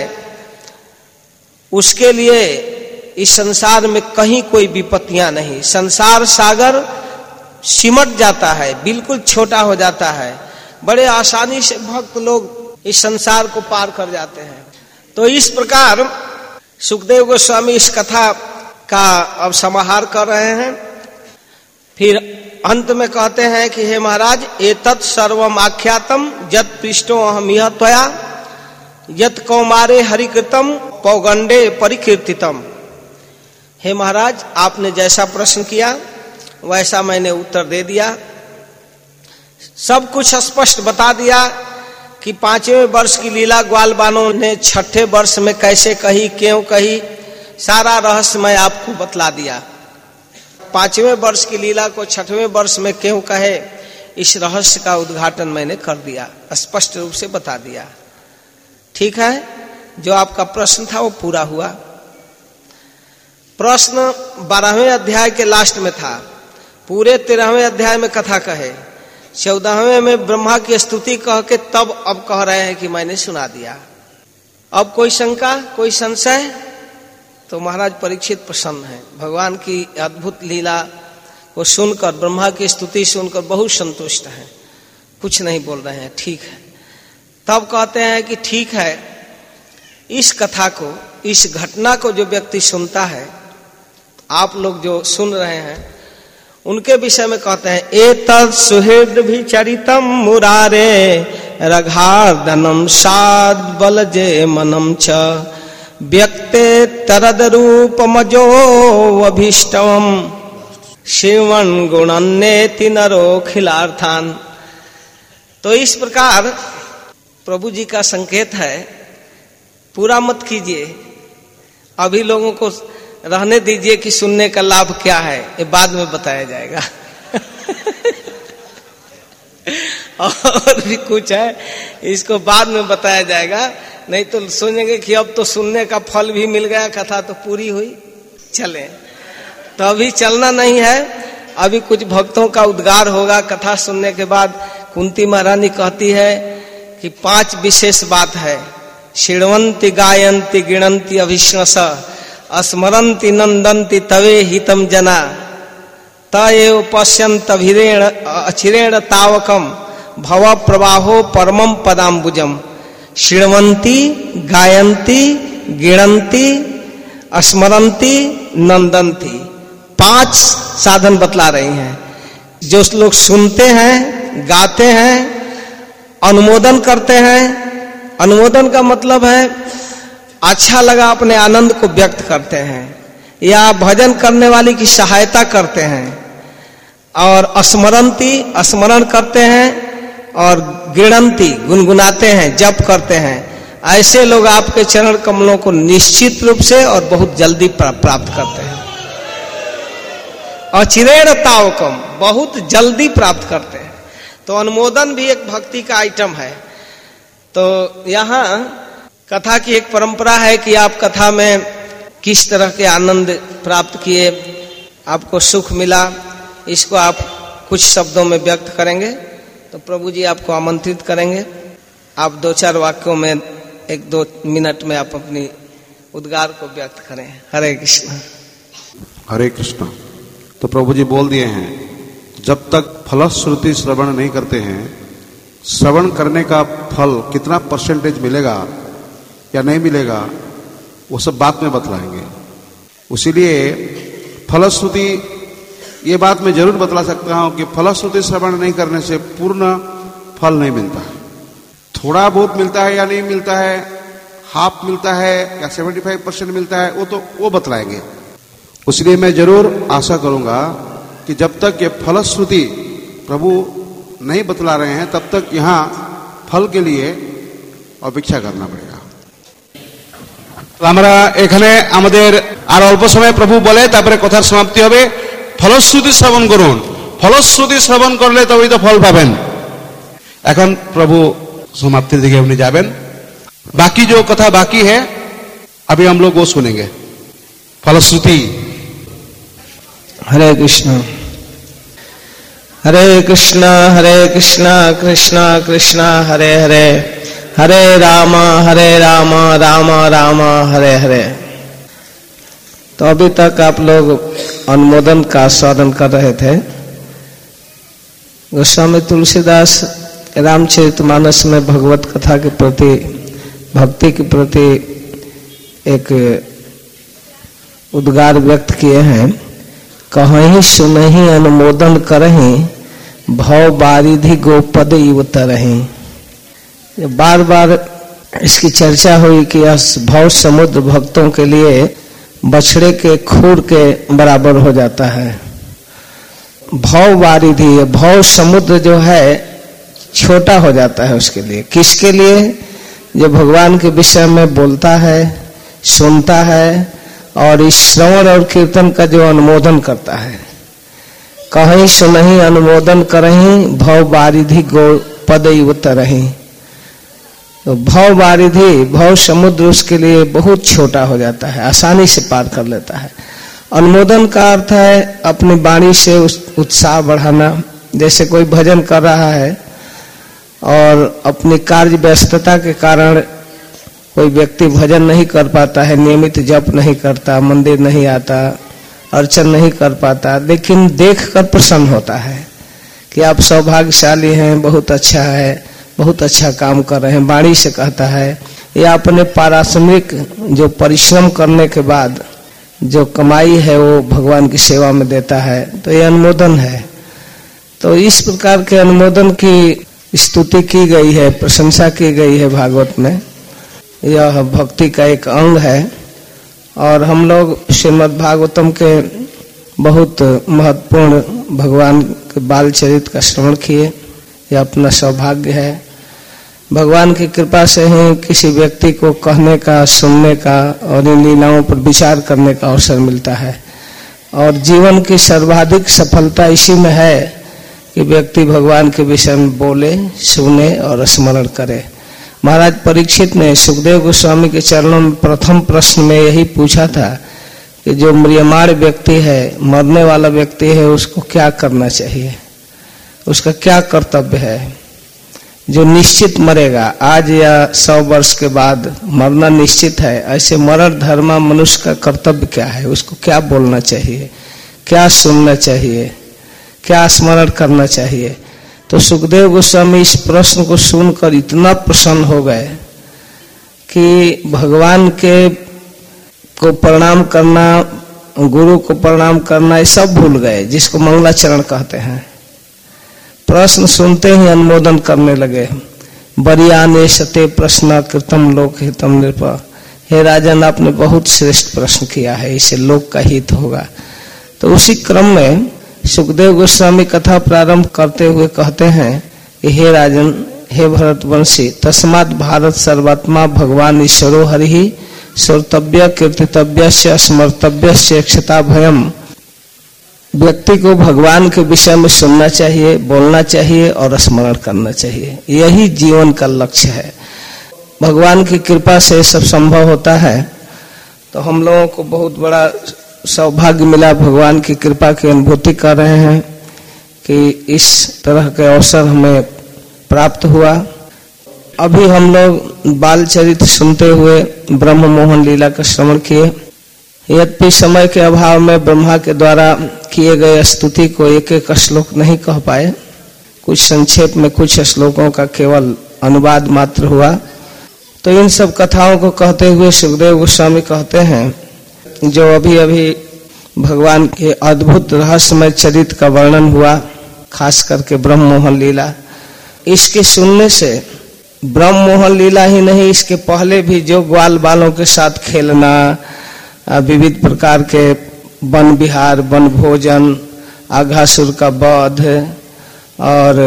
उसके लिए इस संसार में कहीं कोई विपत्तियां नहीं। संसार सागर सिमट जाता है, बिल्कुल छोटा हो जाता है। बड़े आसानी से भक्त लोग इस संसार को पार कर जाते हैं। तो इस प्रकार सुखदेव गोस्वामी इस कथा का अब समाहार कर रहे हैं। फिर अंत में कहते हैं कि हे महाराज, एतत् सर्वम आख्यातम यत् पृष्ठो अहम यह त्वया यत् कौमारे हरिकृतम पौगंडे परिकीर्तितम। हे महाराज, आपने जैसा प्रश्न किया वैसा मैंने उत्तर दे दिया। सब कुछ स्पष्ट बता दिया कि 5वें वर्ष की लीला ग्वाल बानों ने 6ठे वर्ष में कैसे कही, क्यों कही, सारा रहस्य मैं आपको बतला दिया। 5वें वर्ष की लीला को 6ठवें वर्ष में क्यों कहे, इस रहस्य का उद्घाटन मैंने कर दिया, स्पष्ट रूप से बता दिया। ठीक है, जो आपका प्रश्न था वो पूरा हुआ। प्रश्न 12वें अध्याय के लास्ट में था। पूरे 13वें अध्याय में कथा कहे, 14वें में ब्रह्मा की स्तुति कह के तब अब कह रहे हैं कि मैंने सुना दिया। अब कोई शंका, कोई संशय? तो महाराज परीक्षित प्रसन्न है, भगवान की अद्भुत लीला को सुनकर, ब्रह्मा की स्तुति सुनकर बहुत संतुष्ट है, कुछ नहीं बोल रहे हैं। ठीक है, तब कहते हैं कि ठीक है, इस कथा को, इस घटना को जो व्यक्ति सुनता है, आप लोग जो सुन रहे हैं, उनके विषय में कहते हैं एतत् सुहृद भी चरितम मुरारे रघार्दनम साद बलजे मनम च व्यक्ते तरद रूपमजो अभीष्टवम शिवन गुणन्नेति नरो खिलार्थान। तो इस प्रकार प्रभु जी का संकेत है, पूरा मत कीजिए, अभी लोगों को रहने दीजिए कि सुनने का लाभ क्या है, ये बाद में बताया जाएगा। और भी कुछ है, इसको बाद में बताया जाएगा, नहीं तो सुनेंगे कि अब तो सुनने का फल भी मिल गया, कथा तो पूरी हुई, चले। तो अभी चलना नहीं है, अभी कुछ भक्तों का उद्गार होगा कथा सुनने के बाद। कुंती महारानी कहती है कि 5 विशेष बात है। शिण्वन्ति गायन्ति गिणन्ति अभिश्वस स्मरन्ति नंदन्ति तवे हितम जना तएव पश्यन्त अभिरेण अचिरेण तावकम भव प्रवाहो परमम पदाम्बुजम। शिण्वन्ति गायन्ति गिणन्ति स्मरन्ति नंदन्ति, 5 साधन बतला रही हैं। जो लोग सुनते हैं, गाते हैं, अनुमोदन करते हैं। अनुमोदन का मतलब है अच्छा लगा, अपने आनंद को व्यक्त करते हैं, या भजन करने वाली की सहायता करते हैं। और स्मरन्ति, स्मरण करते हैं, और गिणन्ति, गुनगुनाते हैं, जप करते हैं। ऐसे लोग आपके चरण कमलों को निश्चित रूप से और बहुत जल्दी प्राप्त करते हैं। अचिरेण तावकम, बहुत जल्दी प्राप्त करते हैं। तो अनुमोदन भी एक भक्ति का आइटम है। तो यहाँ कथा की एक परंपरा है कि आप कथा में किस तरह के आनंद प्राप्त किए, आपको सुख मिला, इसको आप कुछ शब्दों में व्यक्त करेंगे। तो प्रभु जी आपको आमंत्रित करेंगे, आप 2-4 वाक्यों में 1-2 मिनट में आप अपनी उद्गार को व्यक्त करें। हरे कृष्ण। हरे कृष्ण। तो प्रभु जी बोल दिए हैं, जब तक फलश्रुति श्रवण नहीं करते हैं, श्रवण करने का फल कितना % मिलेगा या नहीं मिलेगा, वो सब बात में बतलाएंगे। उसीलिए फलश्रुति, ये बात मैं जरूर बतला सकता हूं कि फलश्रुति श्रवण नहीं करने से पूर्ण फल नहीं मिलता है। थोड़ा बहुत मिलता है या नहीं मिलता है, हाफ मिलता है या 75% मिलता है, वो बतलाएंगे। इसलिए मैं जरूर आशा करूंगा कि जब तक ये फलश्रुति प्रभु नहीं बतला रहे हैं, तब तक यहाँ फल के लिए अपेक्षा करना पड़ेगा। আমরা এখানে আমাদের আর অল্প সময় প্রভু বলে তারপরে কথার সমাপ্তি হবে। ফলশ্রুতি শ্রবণ করুন, ফলশ্রুতি শ্রবণ করলে তবেই তো ফল পাবেন। এখন প্রভু समाप्तिर दिखे उन्हें जाबेन बाकी जो कथा बाकी है अभी हम लोग वो सुनेंगे फलश्रुति। हरे कृष्ण कृष्ण कृष्ण कृष्ण हरे हरे, हरे राम राम राम हरे हरे। तो अभी तक आप लोग अनुमोदन का आस्वादन कर रहे थे। गोस्वामी तुलसीदास रामचरितमानस में भगवत कथा के प्रति, भक्ति के प्रति एक उद्गार व्यक्त किए हैं। कहीं सुनहि अनुमोदन करहि, भव बारिधि गोपद युवतरहि। बार बार इसकी चर्चा हुई कि यह भव समुद्र भक्तों के लिए बछड़े के खूर के बराबर हो जाता है। भव बारिधि, भव समुद्र जो है छोटा हो जाता है उसके लिए। किसके लिए? जो भगवान के विषय में बोलता है, सुनता है और इस श्रवण और कीर्तन का जो अनुमोदन करता है। कहीं सुनहि अनुमोदन करहि, भव बारिधि गोपद युवतरहि। तो भव बारिधि, भव समुद्र उसके लिए बहुत छोटा हो जाता है, आसानी से पार कर लेता है। अनुमोदन का अर्थ है अपनी वाणी से उत्साह बढ़ाना। जैसे कोई भजन कर रहा है और अपनी कार्य व्यस्तता के कारण कोई व्यक्ति भजन नहीं कर पाता है, नियमित जप नहीं करता, मंदिर नहीं आता, अर्चन नहीं कर पाता, लेकिन देखकर प्रसन्न होता है कि आप सौभाग्यशाली हैं, बहुत अच्छा है, बहुत अच्छा काम कर रहे हैं, वाणी से कहता है। या अपने पारिश्रमिक जो परिश्रम करने के बाद जो कमाई है वो भगवान की सेवा में देता है, तो ये अनुमोदन है। तो इस प्रकार के अनुमोदन की स्तुति की गई है, प्रशंसा की गई है भागवत में। यह भक्ति का एक अंग है और हम लोग श्रीमद् भागवतम के बहुत महत्वपूर्ण भगवान के बाल चरित का श्रवण किए। यह अपना सौभाग्य है। भगवान की कृपा से ही किसी व्यक्ति को कहने का, सुनने का और इन लीलाओं पर विचार करने का अवसर मिलता है। और जीवन की सर्वाधिक सफलता इसी में है कि व्यक्ति भगवान के विषय में बोले, सुने और स्मरण करे। महाराज परीक्षित ने सुखदेव गोस्वामी के चरणों में प्रथम प्रश्न में यही पूछा था कि जो म्रियमाण व्यक्ति है, मरने वाला व्यक्ति है, उसको क्या करना चाहिए, उसका क्या कर्तव्य है। जो निश्चित मरेगा, आज या 100 वर्ष के बाद मरना निश्चित है, ऐसे मरण धर्मा मनुष्य का कर्तव्य क्या है, उसको क्या बोलना चाहिए, क्या सुनना चाहिए, क्या स्मरण करना चाहिए। तो सुखदेव गोस्वामी इस प्रश्न को सुनकर इतना प्रसन्न हो गए कि भगवान के को प्रणाम करना, गुरु को प्रणाम करना, ये सब भूल गए, जिसको मंगलाचरण कहते हैं। प्रश्न सुनते ही अनुमोदन करने लगे। बरियाने सते प्रश्न कृतम लोक हितम नृप। हे राजन, आपने बहुत श्रेष्ठ प्रश्न किया है, इससे लोक का हित होगा। तो उसी क्रम में सुखदेव गोस्वामी कथा प्रारंभ करते हुए कहते हैं कि हे राजन, हे भरतवंशी, तस्मात् भारत सर्वात्मा भगवान ईश्वरो हरिहि श्रोतव्य कीर्तितव्य स्मर्तव्य क्षता भयम। व्यक्ति को भगवान के विषय में सुनना चाहिए, बोलना चाहिए और स्मरण करना चाहिए। यही जीवन का लक्ष्य है। भगवान की कृपा से सब संभव होता है। तो हम लोगों को बहुत बड़ा सौभाग्य मिला, भगवान की कृपा की अनुभूति कर रहे हैं कि इस तरह के अवसर हमें प्राप्त हुआ। अभी हम लोग बाल चरित्र सुनते हुए ब्रह्म मोहन लीला का श्रवण किए। यद्यपि समय के अभाव में ब्रह्मा के द्वारा किए गए स्तुति को एक एक श्लोक नहीं कह पाए, कुछ संक्षेप में कुछ श्लोकों का केवल अनुवाद मात्र हुआ। तो इन सब कथाओं को कहते हुए सुखदेव गोस्वामी कहते हैं, जो अभी अभी भगवान के अद्भुत रहस्यमय चरित्र का वर्णन हुआ, खास करके ब्रह्म मोहन लीला, इसके सुनने से ब्रह्म मोहन लीला ही नहीं, इसके पहले भी जो ग्वाल बालों के साथ खेलना, विविध प्रकार के वन विहार, वन भोजन, आघासुर का वध और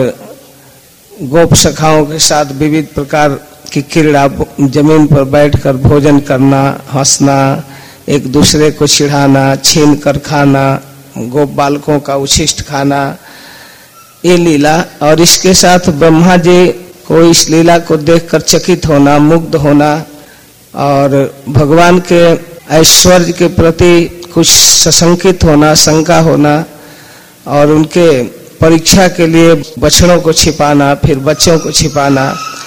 गोप सखाओं के साथ विविध प्रकार की क्रीड़ा, जमीन पर बैठकर भोजन करना, हंसना, एक दूसरे को चिढ़ाना, छीन कर खाना, गोप बालकों का उच्छिष्ट खाना, ये लीला, और इसके साथ ब्रह्मा जी को इस लीला को देखकर चकित होना, मुग्ध होना और भगवान के ऐश्वर्य के प्रति कुछ सशंकित होना, शंका होना और उनके परीक्षा के लिए बछड़ों को छिपाना, फिर बच्चों को छिपाना,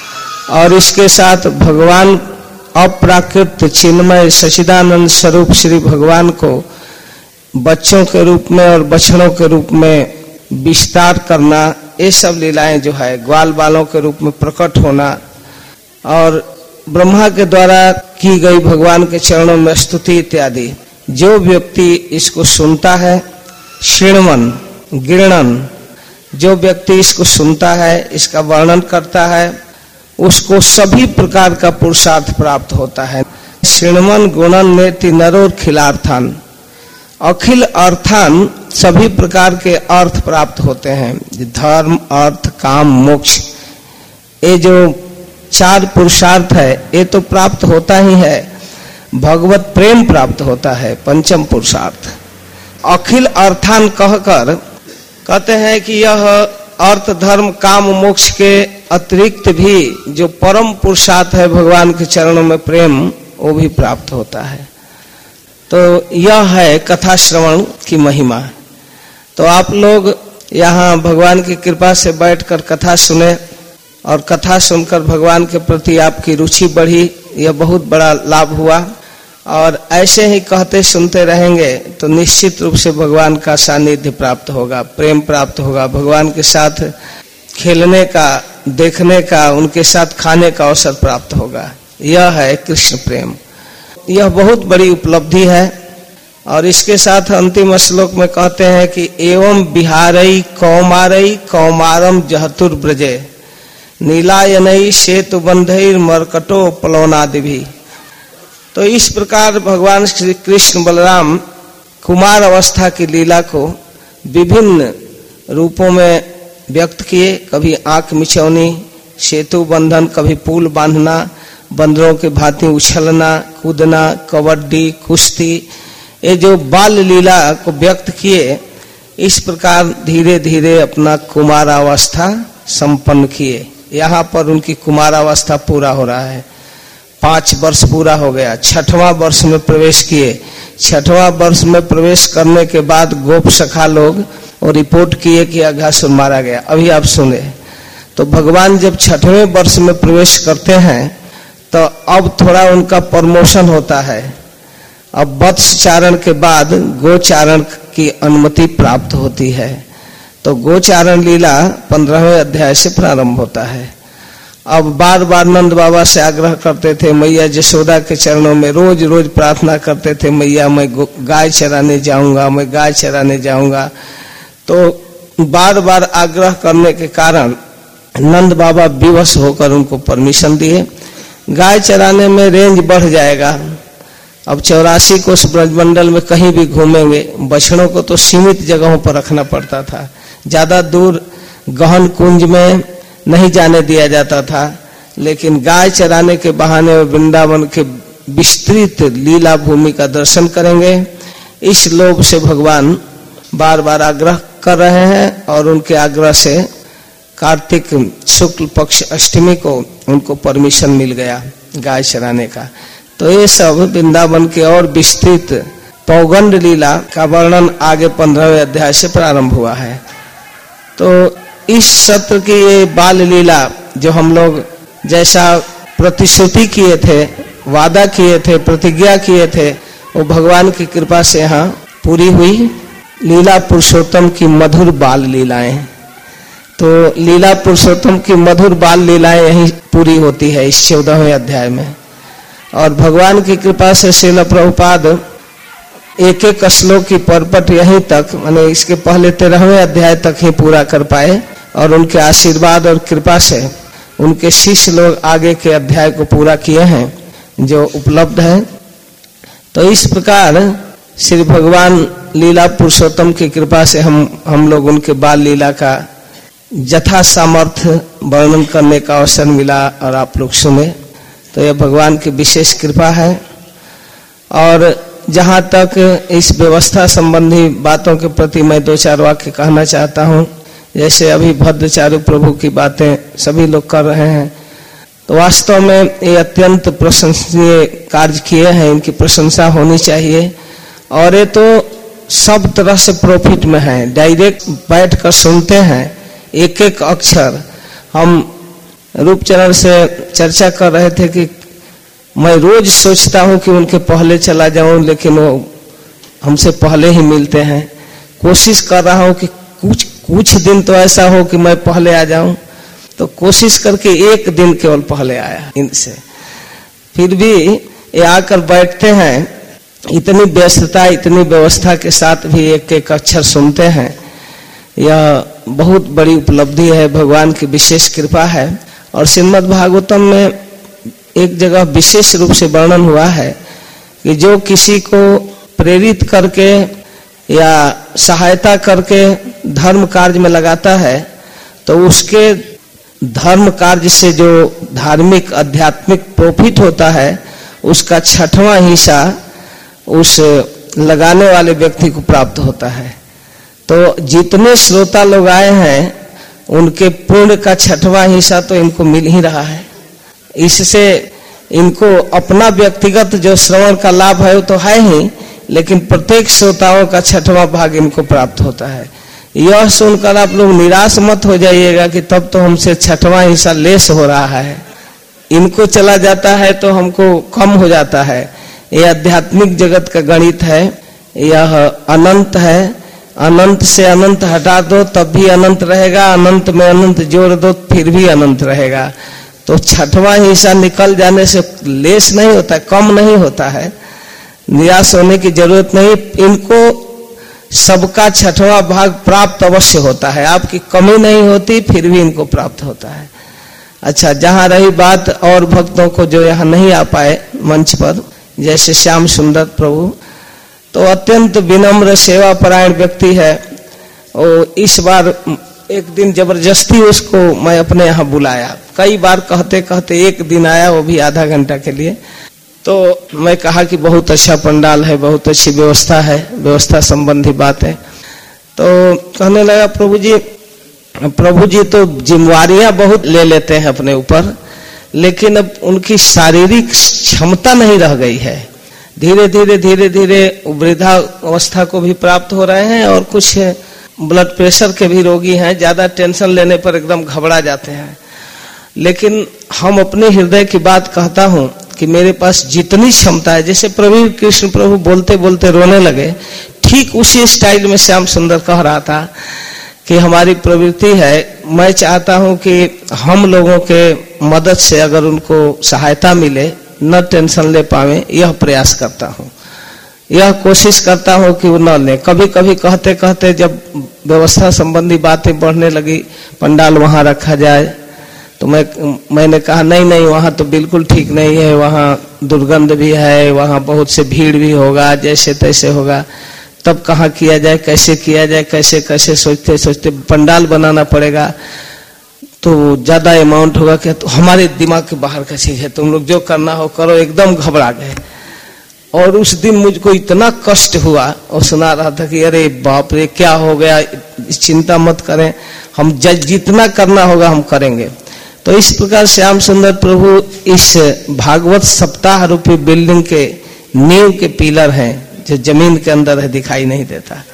और इसके साथ भगवान अप्राकृत चिन्मय सच्चिदानंद स्वरूप श्री भगवान को बच्चों के रूप में और बछड़ों के रूप में विस्तार करना, ये सब लीलाएं जो है ग्वाल बालों के रूप में प्रकट होना और ब्रह्मा के द्वारा की गई भगवान के चरणों में स्तुति इत्यादि, जो व्यक्ति इसको सुनता है, श्रवण गीर्णन, जो व्यक्ति इसको सुनता है, इसका वर्णन करता है, उसको सभी प्रकार का पुरुषार्थ प्राप्त होता है। श्रवण गुणन नेति नरोर खिलार्थान, अखिल अर्थान सभी प्रकार के अर्थ प्राप्त होते हैं, धर्म अर्थ काम मोक्ष, ये जो 4 पुरुषार्थ है ये तो प्राप्त होता ही है, भगवत प्रेम प्राप्त होता है, पंचम पुरुषार्थ। अखिल अर्थान कहकर कहते हैं कि यह अर्थ धर्म काम मोक्ष के अतिरिक्त भी जो परम पुरुषार्थ है भगवान के चरणों में प्रेम, वो भी प्राप्त होता है। तो यह है कथा श्रवण की महिमा। तो आप लोग यहाँ भगवान की कृपा से बैठकर कथा सुने और कथा सुनकर भगवान के प्रति आपकी रुचि बढ़ी, यह बहुत बड़ा लाभ हुआ। और ऐसे ही कहते सुनते रहेंगे तो निश्चित रूप से भगवान का सानिध्य प्राप्त होगा, प्रेम प्राप्त होगा, भगवान के साथ खेलने का, देखने का, उनके साथ खाने का अवसर प्राप्त होगा। यह है कृष्ण प्रेम, यह बहुत बड़ी उपलब्धि है। और इसके साथ अंतिम श्लोक में कहते हैं कि एवं बिहारई कौमारई कौमारम जहतुर ब्रजे नीलायनई सेतु बंधैर मरकटो पलौनादि भी। तो इस प्रकार भगवान श्री कृष्ण बलराम कुमार अवस्था की लीला को विभिन्न रूपों में व्यक्त किए। कभी आंख मिचौनी, सेतु बंधन, कभी पुल बांधना, बंदरों के भांति उछलना, कूदना, कबड्डी, कुश्ती, ये जो बाल लीला को व्यक्त किए, इस प्रकार धीरे धीरे अपना कुमारावस्था संपन्न किए। यहाँ पर उनकी कुमारावस्था पूरा हो रहा है, 5 वर्ष पूरा हो गया, 6वां वर्ष में प्रवेश किए। 6वां वर्ष में प्रवेश करने के बाद गोप सखा लोग और रिपोर्ट किए कि अघासुर मारा गया। अभी आप सुने तो भगवान जब 6वें वर्ष में प्रवेश करते हैं तो अब थोड़ा उनका प्रमोशन होता है। अब वत्स चारण के बाद गोचारण की अनुमति प्राप्त होती है। तो गोचारण लीला 15वें अध्याय से प्रारंभ होता है। अब बार बार नंद बाबा से आग्रह करते थे, मैया जशोदा के चरणों में रोज रोज प्रार्थना करते थे, मैया मैं गाय चराने जाऊंगा, मैं गाय चराने जाऊंगा। तो बार बार आग्रह करने के कारण नंद बाबा विवश होकर उनको परमिशन दिए। गाय चराने में रेंज बढ़ जाएगा, अब 84 कोस ब्रजमंडल में कहीं भी घूमेंगे। बछड़ों को तो सीमित जगहों पर रखना पड़ता था, ज्यादा दूर गहन कुंज में नहीं जाने दिया जाता था। लेकिन गाय चराने के बहाने वृंदावन के विस्तृत लीला भूमि का दर्शन करेंगे, इस लोभ से भगवान बार बार आग्रह कर रहे हैं। और उनके आग्रह से कार्तिक शुक्ल पक्ष अष्टमी को उनको परमिशन मिल गया गाय चराने का। तो ये सब वृंदावन के और विस्तृत पौगंड लीला का वर्णन आगे 15वें अध्याय से प्रारंभ हुआ है। तो इस सत्र की ये बाल लीला जो हम लोग जैसा प्रतिश्रुति किए थे, वादा किए थे, प्रतिज्ञा किए थे, वो भगवान की कृपा से यहाँ पूरी हुई। लीला पुरुषोत्तम की मधुर बाल लीलाएं, तो लीला पुरुषोत्तम की मधुर बाल लीलाएं यही पूरी होती है इस 14वें अध्याय में। और भगवान की कृपा से श्रील प्रभुपाद एक एक श्लोक की परपट यहीं तक, माने इसके पहले 13वें अध्याय तक ही पूरा कर पाए। और उनके आशीर्वाद और कृपा से उनके शिष्य लोग आगे के अध्याय को पूरा किए हैं जो उपलब्ध है। तो इस प्रकार श्री भगवान लीला पुरुषोत्तम की कृपा से हम लोग उनके बाल लीला का यथा सामर्थ्य वर्णन करने का अवसर मिला और आप लोग सुने। तो यह भगवान की विशेष कृपा है। और जहाँ तक इस व्यवस्था संबंधी बातों के प्रति मैं 2-4 वाक्य कहना चाहता हूँ जैसे अभी भद्रचारू प्रभु की बातें सभी लोग कर रहे हैं, तो वास्तव में ये अत्यंत प्रशंसनीय कार्य किए हैं, इनकी प्रशंसा होनी चाहिए। और ये तो सब तरह से प्रॉफिट में है, डायरेक्ट बैठ कर सुनते हैं एक एक अक्षर। हम रूपचरण से चर्चा कर रहे थे कि मैं रोज सोचता हूं कि उनके पहले चला जाऊं, लेकिन वो हमसे पहले ही मिलते हैं। कोशिश कर रहा हूं कि कुछ दिन तो ऐसा हो कि मैं पहले आ जाऊं, तो कोशिश करके एक दिन केवल पहले आया इनसे। फिर भी ये आकर बैठते हैं, इतनी व्यस्तता इतनी व्यवस्था के साथ भी एक एक अक्षर सुनते हैं। यह बहुत बड़ी उपलब्धि है, भगवान की विशेष कृपा है। और श्रीमद् भागवतम में एक जगह विशेष रूप से वर्णन हुआ है कि जो किसी को प्रेरित करके या सहायता करके धर्म कार्य में लगाता है, तो उसके धर्म कार्य से जो धार्मिक आध्यात्मिक प्रॉफिट होता है, उसका 6वां हिस्सा उस लगाने वाले व्यक्ति को प्राप्त होता है। तो जितने श्रोता लोग आए हैं, उनके पुण्य का 6वां हिस्सा तो इनको मिल ही रहा है। इससे इनको अपना व्यक्तिगत जो श्रवण का लाभ है वो तो है ही, लेकिन प्रत्येक श्रोताओं का 6वां भाग इनको प्राप्त होता है। यह सुनकर आप लोग निराश मत हो जाइएगा कि तब तो हमसे 6वां हिस्सा लेस हो रहा है, इनको चला जाता है तो हमको कम हो जाता है। यह आध्यात्मिक जगत का गणित है, यह अनंत है। अनंत से अनंत हटा दो तब भी अनंत रहेगा, अनंत में अनंत जोड़ दो फिर भी अनंत रहेगा। तो 6वां हिस्सा निकल जाने से लेस नहीं होता, कम नहीं होता है, निराश होने की जरूरत नहीं। इनको सबका 6वां भाग प्राप्त अवश्य होता है, आपकी कमी नहीं होती, फिर भी इनको प्राप्त होता है। अच्छा, जहां रही बात और भक्तों को जो यहाँ नहीं आ पाए मंच पर, जैसे श्याम सुंदर प्रभु, तो अत्यंत विनम्र सेवा परायण व्यक्ति है। और इस बार एक दिन जबरदस्ती उसको मैं अपने यहाँ बुलाया, कई बार कहते कहते एक दिन आया, वो भी आधा घंटा के लिए। तो मैं कहा कि बहुत अच्छा पंडाल है, बहुत अच्छी व्यवस्था है, व्यवस्था संबंधी बात है। तो कहने लगा प्रभु जी तो जिम्मेवारियां बहुत ले लेते हैं अपने ऊपर, लेकिन अब उनकी शारीरिक क्षमता नहीं रह गई है। धीरे धीरे वृद्धा अवस्था को भी प्राप्त हो रहे हैं, और कुछ ब्लड प्रेशर के भी रोगी हैं, ज्यादा टेंशन लेने पर एकदम घबरा जाते हैं। लेकिन हम अपने हृदय की बात कहता हूं कि मेरे पास जितनी क्षमता है, जैसे प्रवीर कृष्ण प्रभु बोलते बोलते रोने लगे, ठीक उसी स्टाइल में श्याम सुंदर कह रहा था कि हमारी प्रवृत्ति है, मैं चाहता हूं कि हम लोगों के मदद से अगर उनको सहायता मिले, न टेंशन ले पावे, यह प्रयास करता हूं, यह कोशिश करता हूं कि वो न ले। कभी कभी कहते कहते जब व्यवस्था संबंधी बातें बढ़ने लगी, पंडाल वहां रखा जाए, तो मैंने कहा नहीं, वहां तो बिल्कुल ठीक नहीं है, वहां दुर्गंध भी है, वहां बहुत से भीड़ भी होगा, जैसे तैसे होगा, तब कहाँ किया जाए, कैसे किया जाए, कैसे कैसे सोचते सोचते पंडाल बनाना पड़ेगा, तो ज्यादा अमाउंट होगा क्या, तो हमारे दिमाग के बाहर का चीज है, तुम लोग जो करना हो करो। एकदम घबरा गए। और उस दिन मुझको इतना कष्ट हुआ, और सुना रहा था कि अरे बाप रे क्या हो गया, चिंता मत करें, हम जितना करना होगा हम करेंगे। तो इस प्रकार श्याम सुंदर प्रभु इस भागवत सप्ताह रूपी बिल्डिंग के नींव के पिलर हैं, जो जमीन के अंदर है, दिखाई नहीं देता।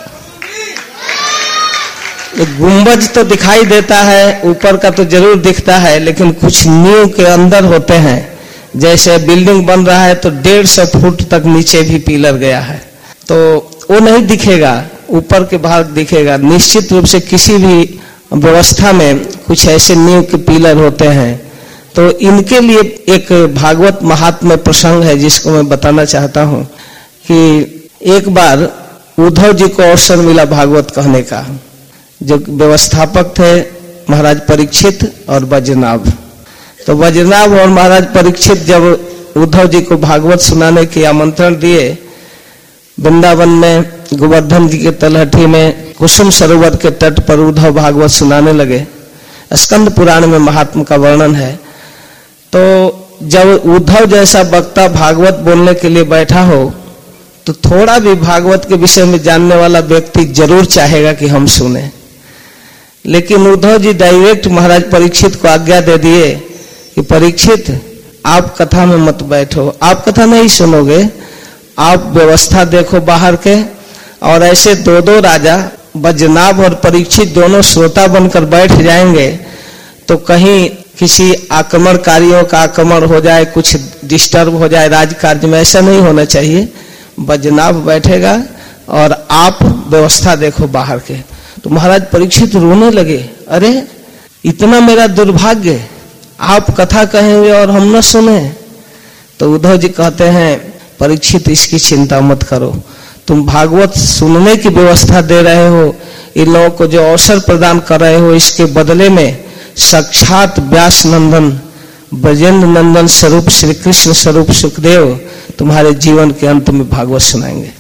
गुंबज तो दिखाई देता है, ऊपर का तो जरूर दिखता है, लेकिन कुछ नींव के अंदर होते हैं। जैसे बिल्डिंग बन रहा है तो 150 फुट तक नीचे भी पिलर गया है, तो वो नहीं दिखेगा, ऊपर के भाग दिखेगा। निश्चित रूप से किसी भी व्यवस्था में कुछ ऐसे नींव के पिलर होते हैं। तो इनके लिए एक भागवत महात्म्य प्रसंग है, जिसको मैं बताना चाहता हूँ कि एक बार उद्धव जी को अवसर मिला भागवत कहने का। जो व्यवस्थापक थे महाराज परीक्षित और वज्रनाभ, तो वज्रनाभ और महाराज परीक्षित जब उद्धव जी को भागवत सुनाने के आमंत्रण दिए, वृंदावन में गोवर्धन जी के तलहटी में कुसुम सरोवर के तट पर उद्धव भागवत सुनाने लगे। स्कंद पुराण में महात्मा का वर्णन है। तो जब उद्धव जैसा वक्ता भागवत बोलने के लिए बैठा हो, तो थोड़ा भी भागवत के विषय में जानने वाला व्यक्ति जरूर चाहेगा कि हम सुने। लेकिन उद्धव जी डायरेक्ट महाराज परीक्षित को आज्ञा दे दिए कि परीक्षित आप कथा में मत बैठो, आप कथा नहीं सुनोगे, आप व्यवस्था देखो बाहर के। और ऐसे दो दो राजा बजनाभ और परीक्षित दोनों श्रोता बनकर बैठ जाएंगे तो कहीं किसी आक्रमणकारियों का आक्रमण हो जाए, कुछ डिस्टर्ब हो जाए राजकार्य में, ऐसा नहीं होना चाहिए। बजनाभ बैठेगा और आप व्यवस्था देखो बाहर के। तो महाराज परीक्षित रोने लगे, अरे इतना मेरा दुर्भाग्य, आप कथा कहेंगे और हम न सुने। तो उद्धव जी कहते हैं परीक्षित इसकी चिंता मत करो, तुम भागवत सुनने की व्यवस्था दे रहे हो, इन लोगों को जो अवसर प्रदान कर रहे हो, इसके बदले में साक्षात व्यास नंदन ब्रजेंद्र नंदन स्वरूप श्री कृष्ण स्वरूप सुखदेव तुम्हारे जीवन के अंत में भागवत सुनाएंगे।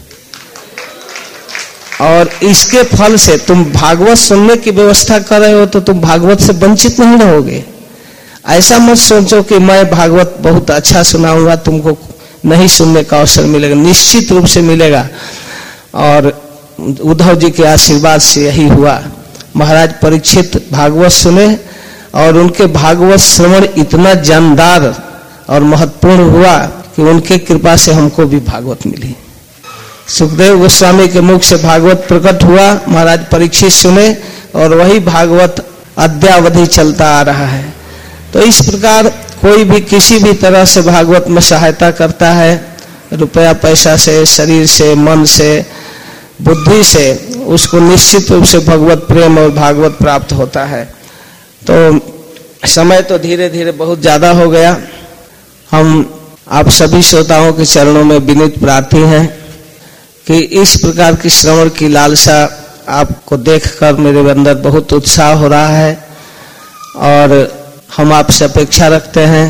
और इसके फल से तुम भागवत सुनने की व्यवस्था कर रहे हो तो तुम भागवत से वंचित नहीं रहोगे। ऐसा मत सोचो कि मैं भागवत बहुत अच्छा सुनाऊंगा, तुमको नहीं सुनने का अवसर मिलेगा, निश्चित रूप से मिलेगा। और उद्धव जी के आशीर्वाद से यही हुआ। महाराज परीक्षित भागवत सुने और उनके भागवत श्रवण इतना जानदार और महत्वपूर्ण हुआ कि उनके कृपा से हमको भी भागवत मिली। सुखदेव गोस्वामी के मुख से भागवत प्रकट हुआ, महाराज परीक्षित सुने और वही भागवत अद्यावधि चलता आ रहा है। तो इस प्रकार कोई भी किसी भी तरह से भागवत में सहायता करता है, रुपया पैसा से, शरीर से, मन से, बुद्धि से, उसको निश्चित रूप से भगवत प्रेम और भागवत प्राप्त होता है। तो समय तो धीरे धीरे बहुत ज्यादा हो गया। हम आप सभी श्रोताओं के चरणों में विनीत प्रार्थी हैं कि इस प्रकार की श्रवण की लालसा आपको देखकर मेरे अंदर बहुत उत्साह हो रहा है और हम आपसे अपेक्षा रखते हैं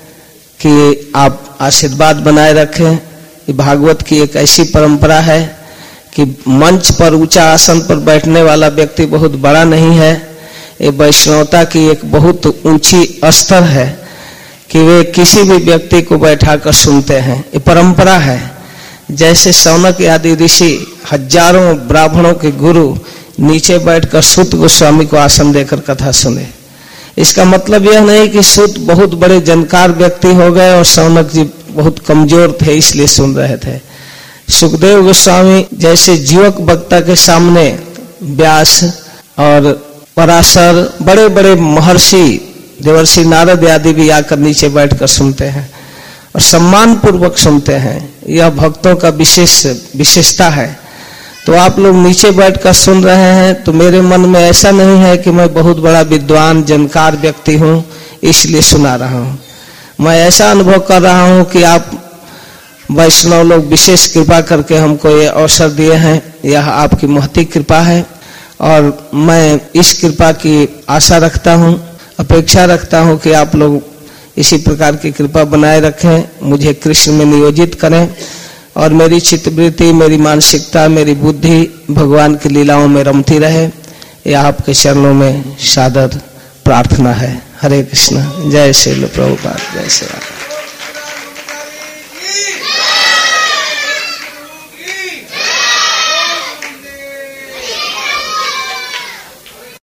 कि आप आशीर्वाद बनाए रखें। कि भागवत की एक ऐसी परंपरा है कि मंच पर ऊंचा आसन पर बैठने वाला व्यक्ति बहुत बड़ा नहीं है, ये वैष्णवता की एक बहुत ऊंची स्तर है कि वे किसी भी व्यक्ति को बैठाकर सुनते हैं, ये परंपरा है। जैसे शौनक आदि ऋषि हजारों ब्राह्मणों के गुरु नीचे बैठकर सूत गोस्वामी को आसन देकर कथा सुने। इसका मतलब यह नहीं कि सूत बहुत बड़े जानकार व्यक्ति हो गए और शौनक जी बहुत कमजोर थे इसलिए सुन रहे थे। सुखदेव गोस्वामी जैसे जीवक वक्ता के सामने व्यास और पराशर, बड़े बड़े महर्षि देवर्षि नारद आदि भी आकर नीचे बैठकर सुनते हैं और सम्मान पूर्वक सुनते हैं। यह भक्तों का विशेषता है। तो आप लोग नीचे बैठकर सुन रहे हैं तो मेरे मन में ऐसा नहीं है कि मैं बहुत बड़ा विद्वान जानकार व्यक्ति हूँ इसलिए सुना रहा हूँ। मैं ऐसा अनुभव कर रहा हूँ कि आप वैष्णव लोग विशेष कृपा करके हमको ये अवसर दिए हैं, यह आपकी महती कृपा है और मैं इस कृपा की आशा रखता हूँ, अपेक्षा रखता हूँ कि आप लोग इसी प्रकार की कृपा बनाए रखें, मुझे कृष्ण में नियोजित करें और मेरी चित्तवृत्ति, मेरी मानसिकता, मेरी बुद्धि भगवान की लीलाओं में रमती रहे। यह आपके चरणों में सादर प्रार्थना है। हरे कृष्ण। जय श्री प्रभुपाद। जय श्री राम।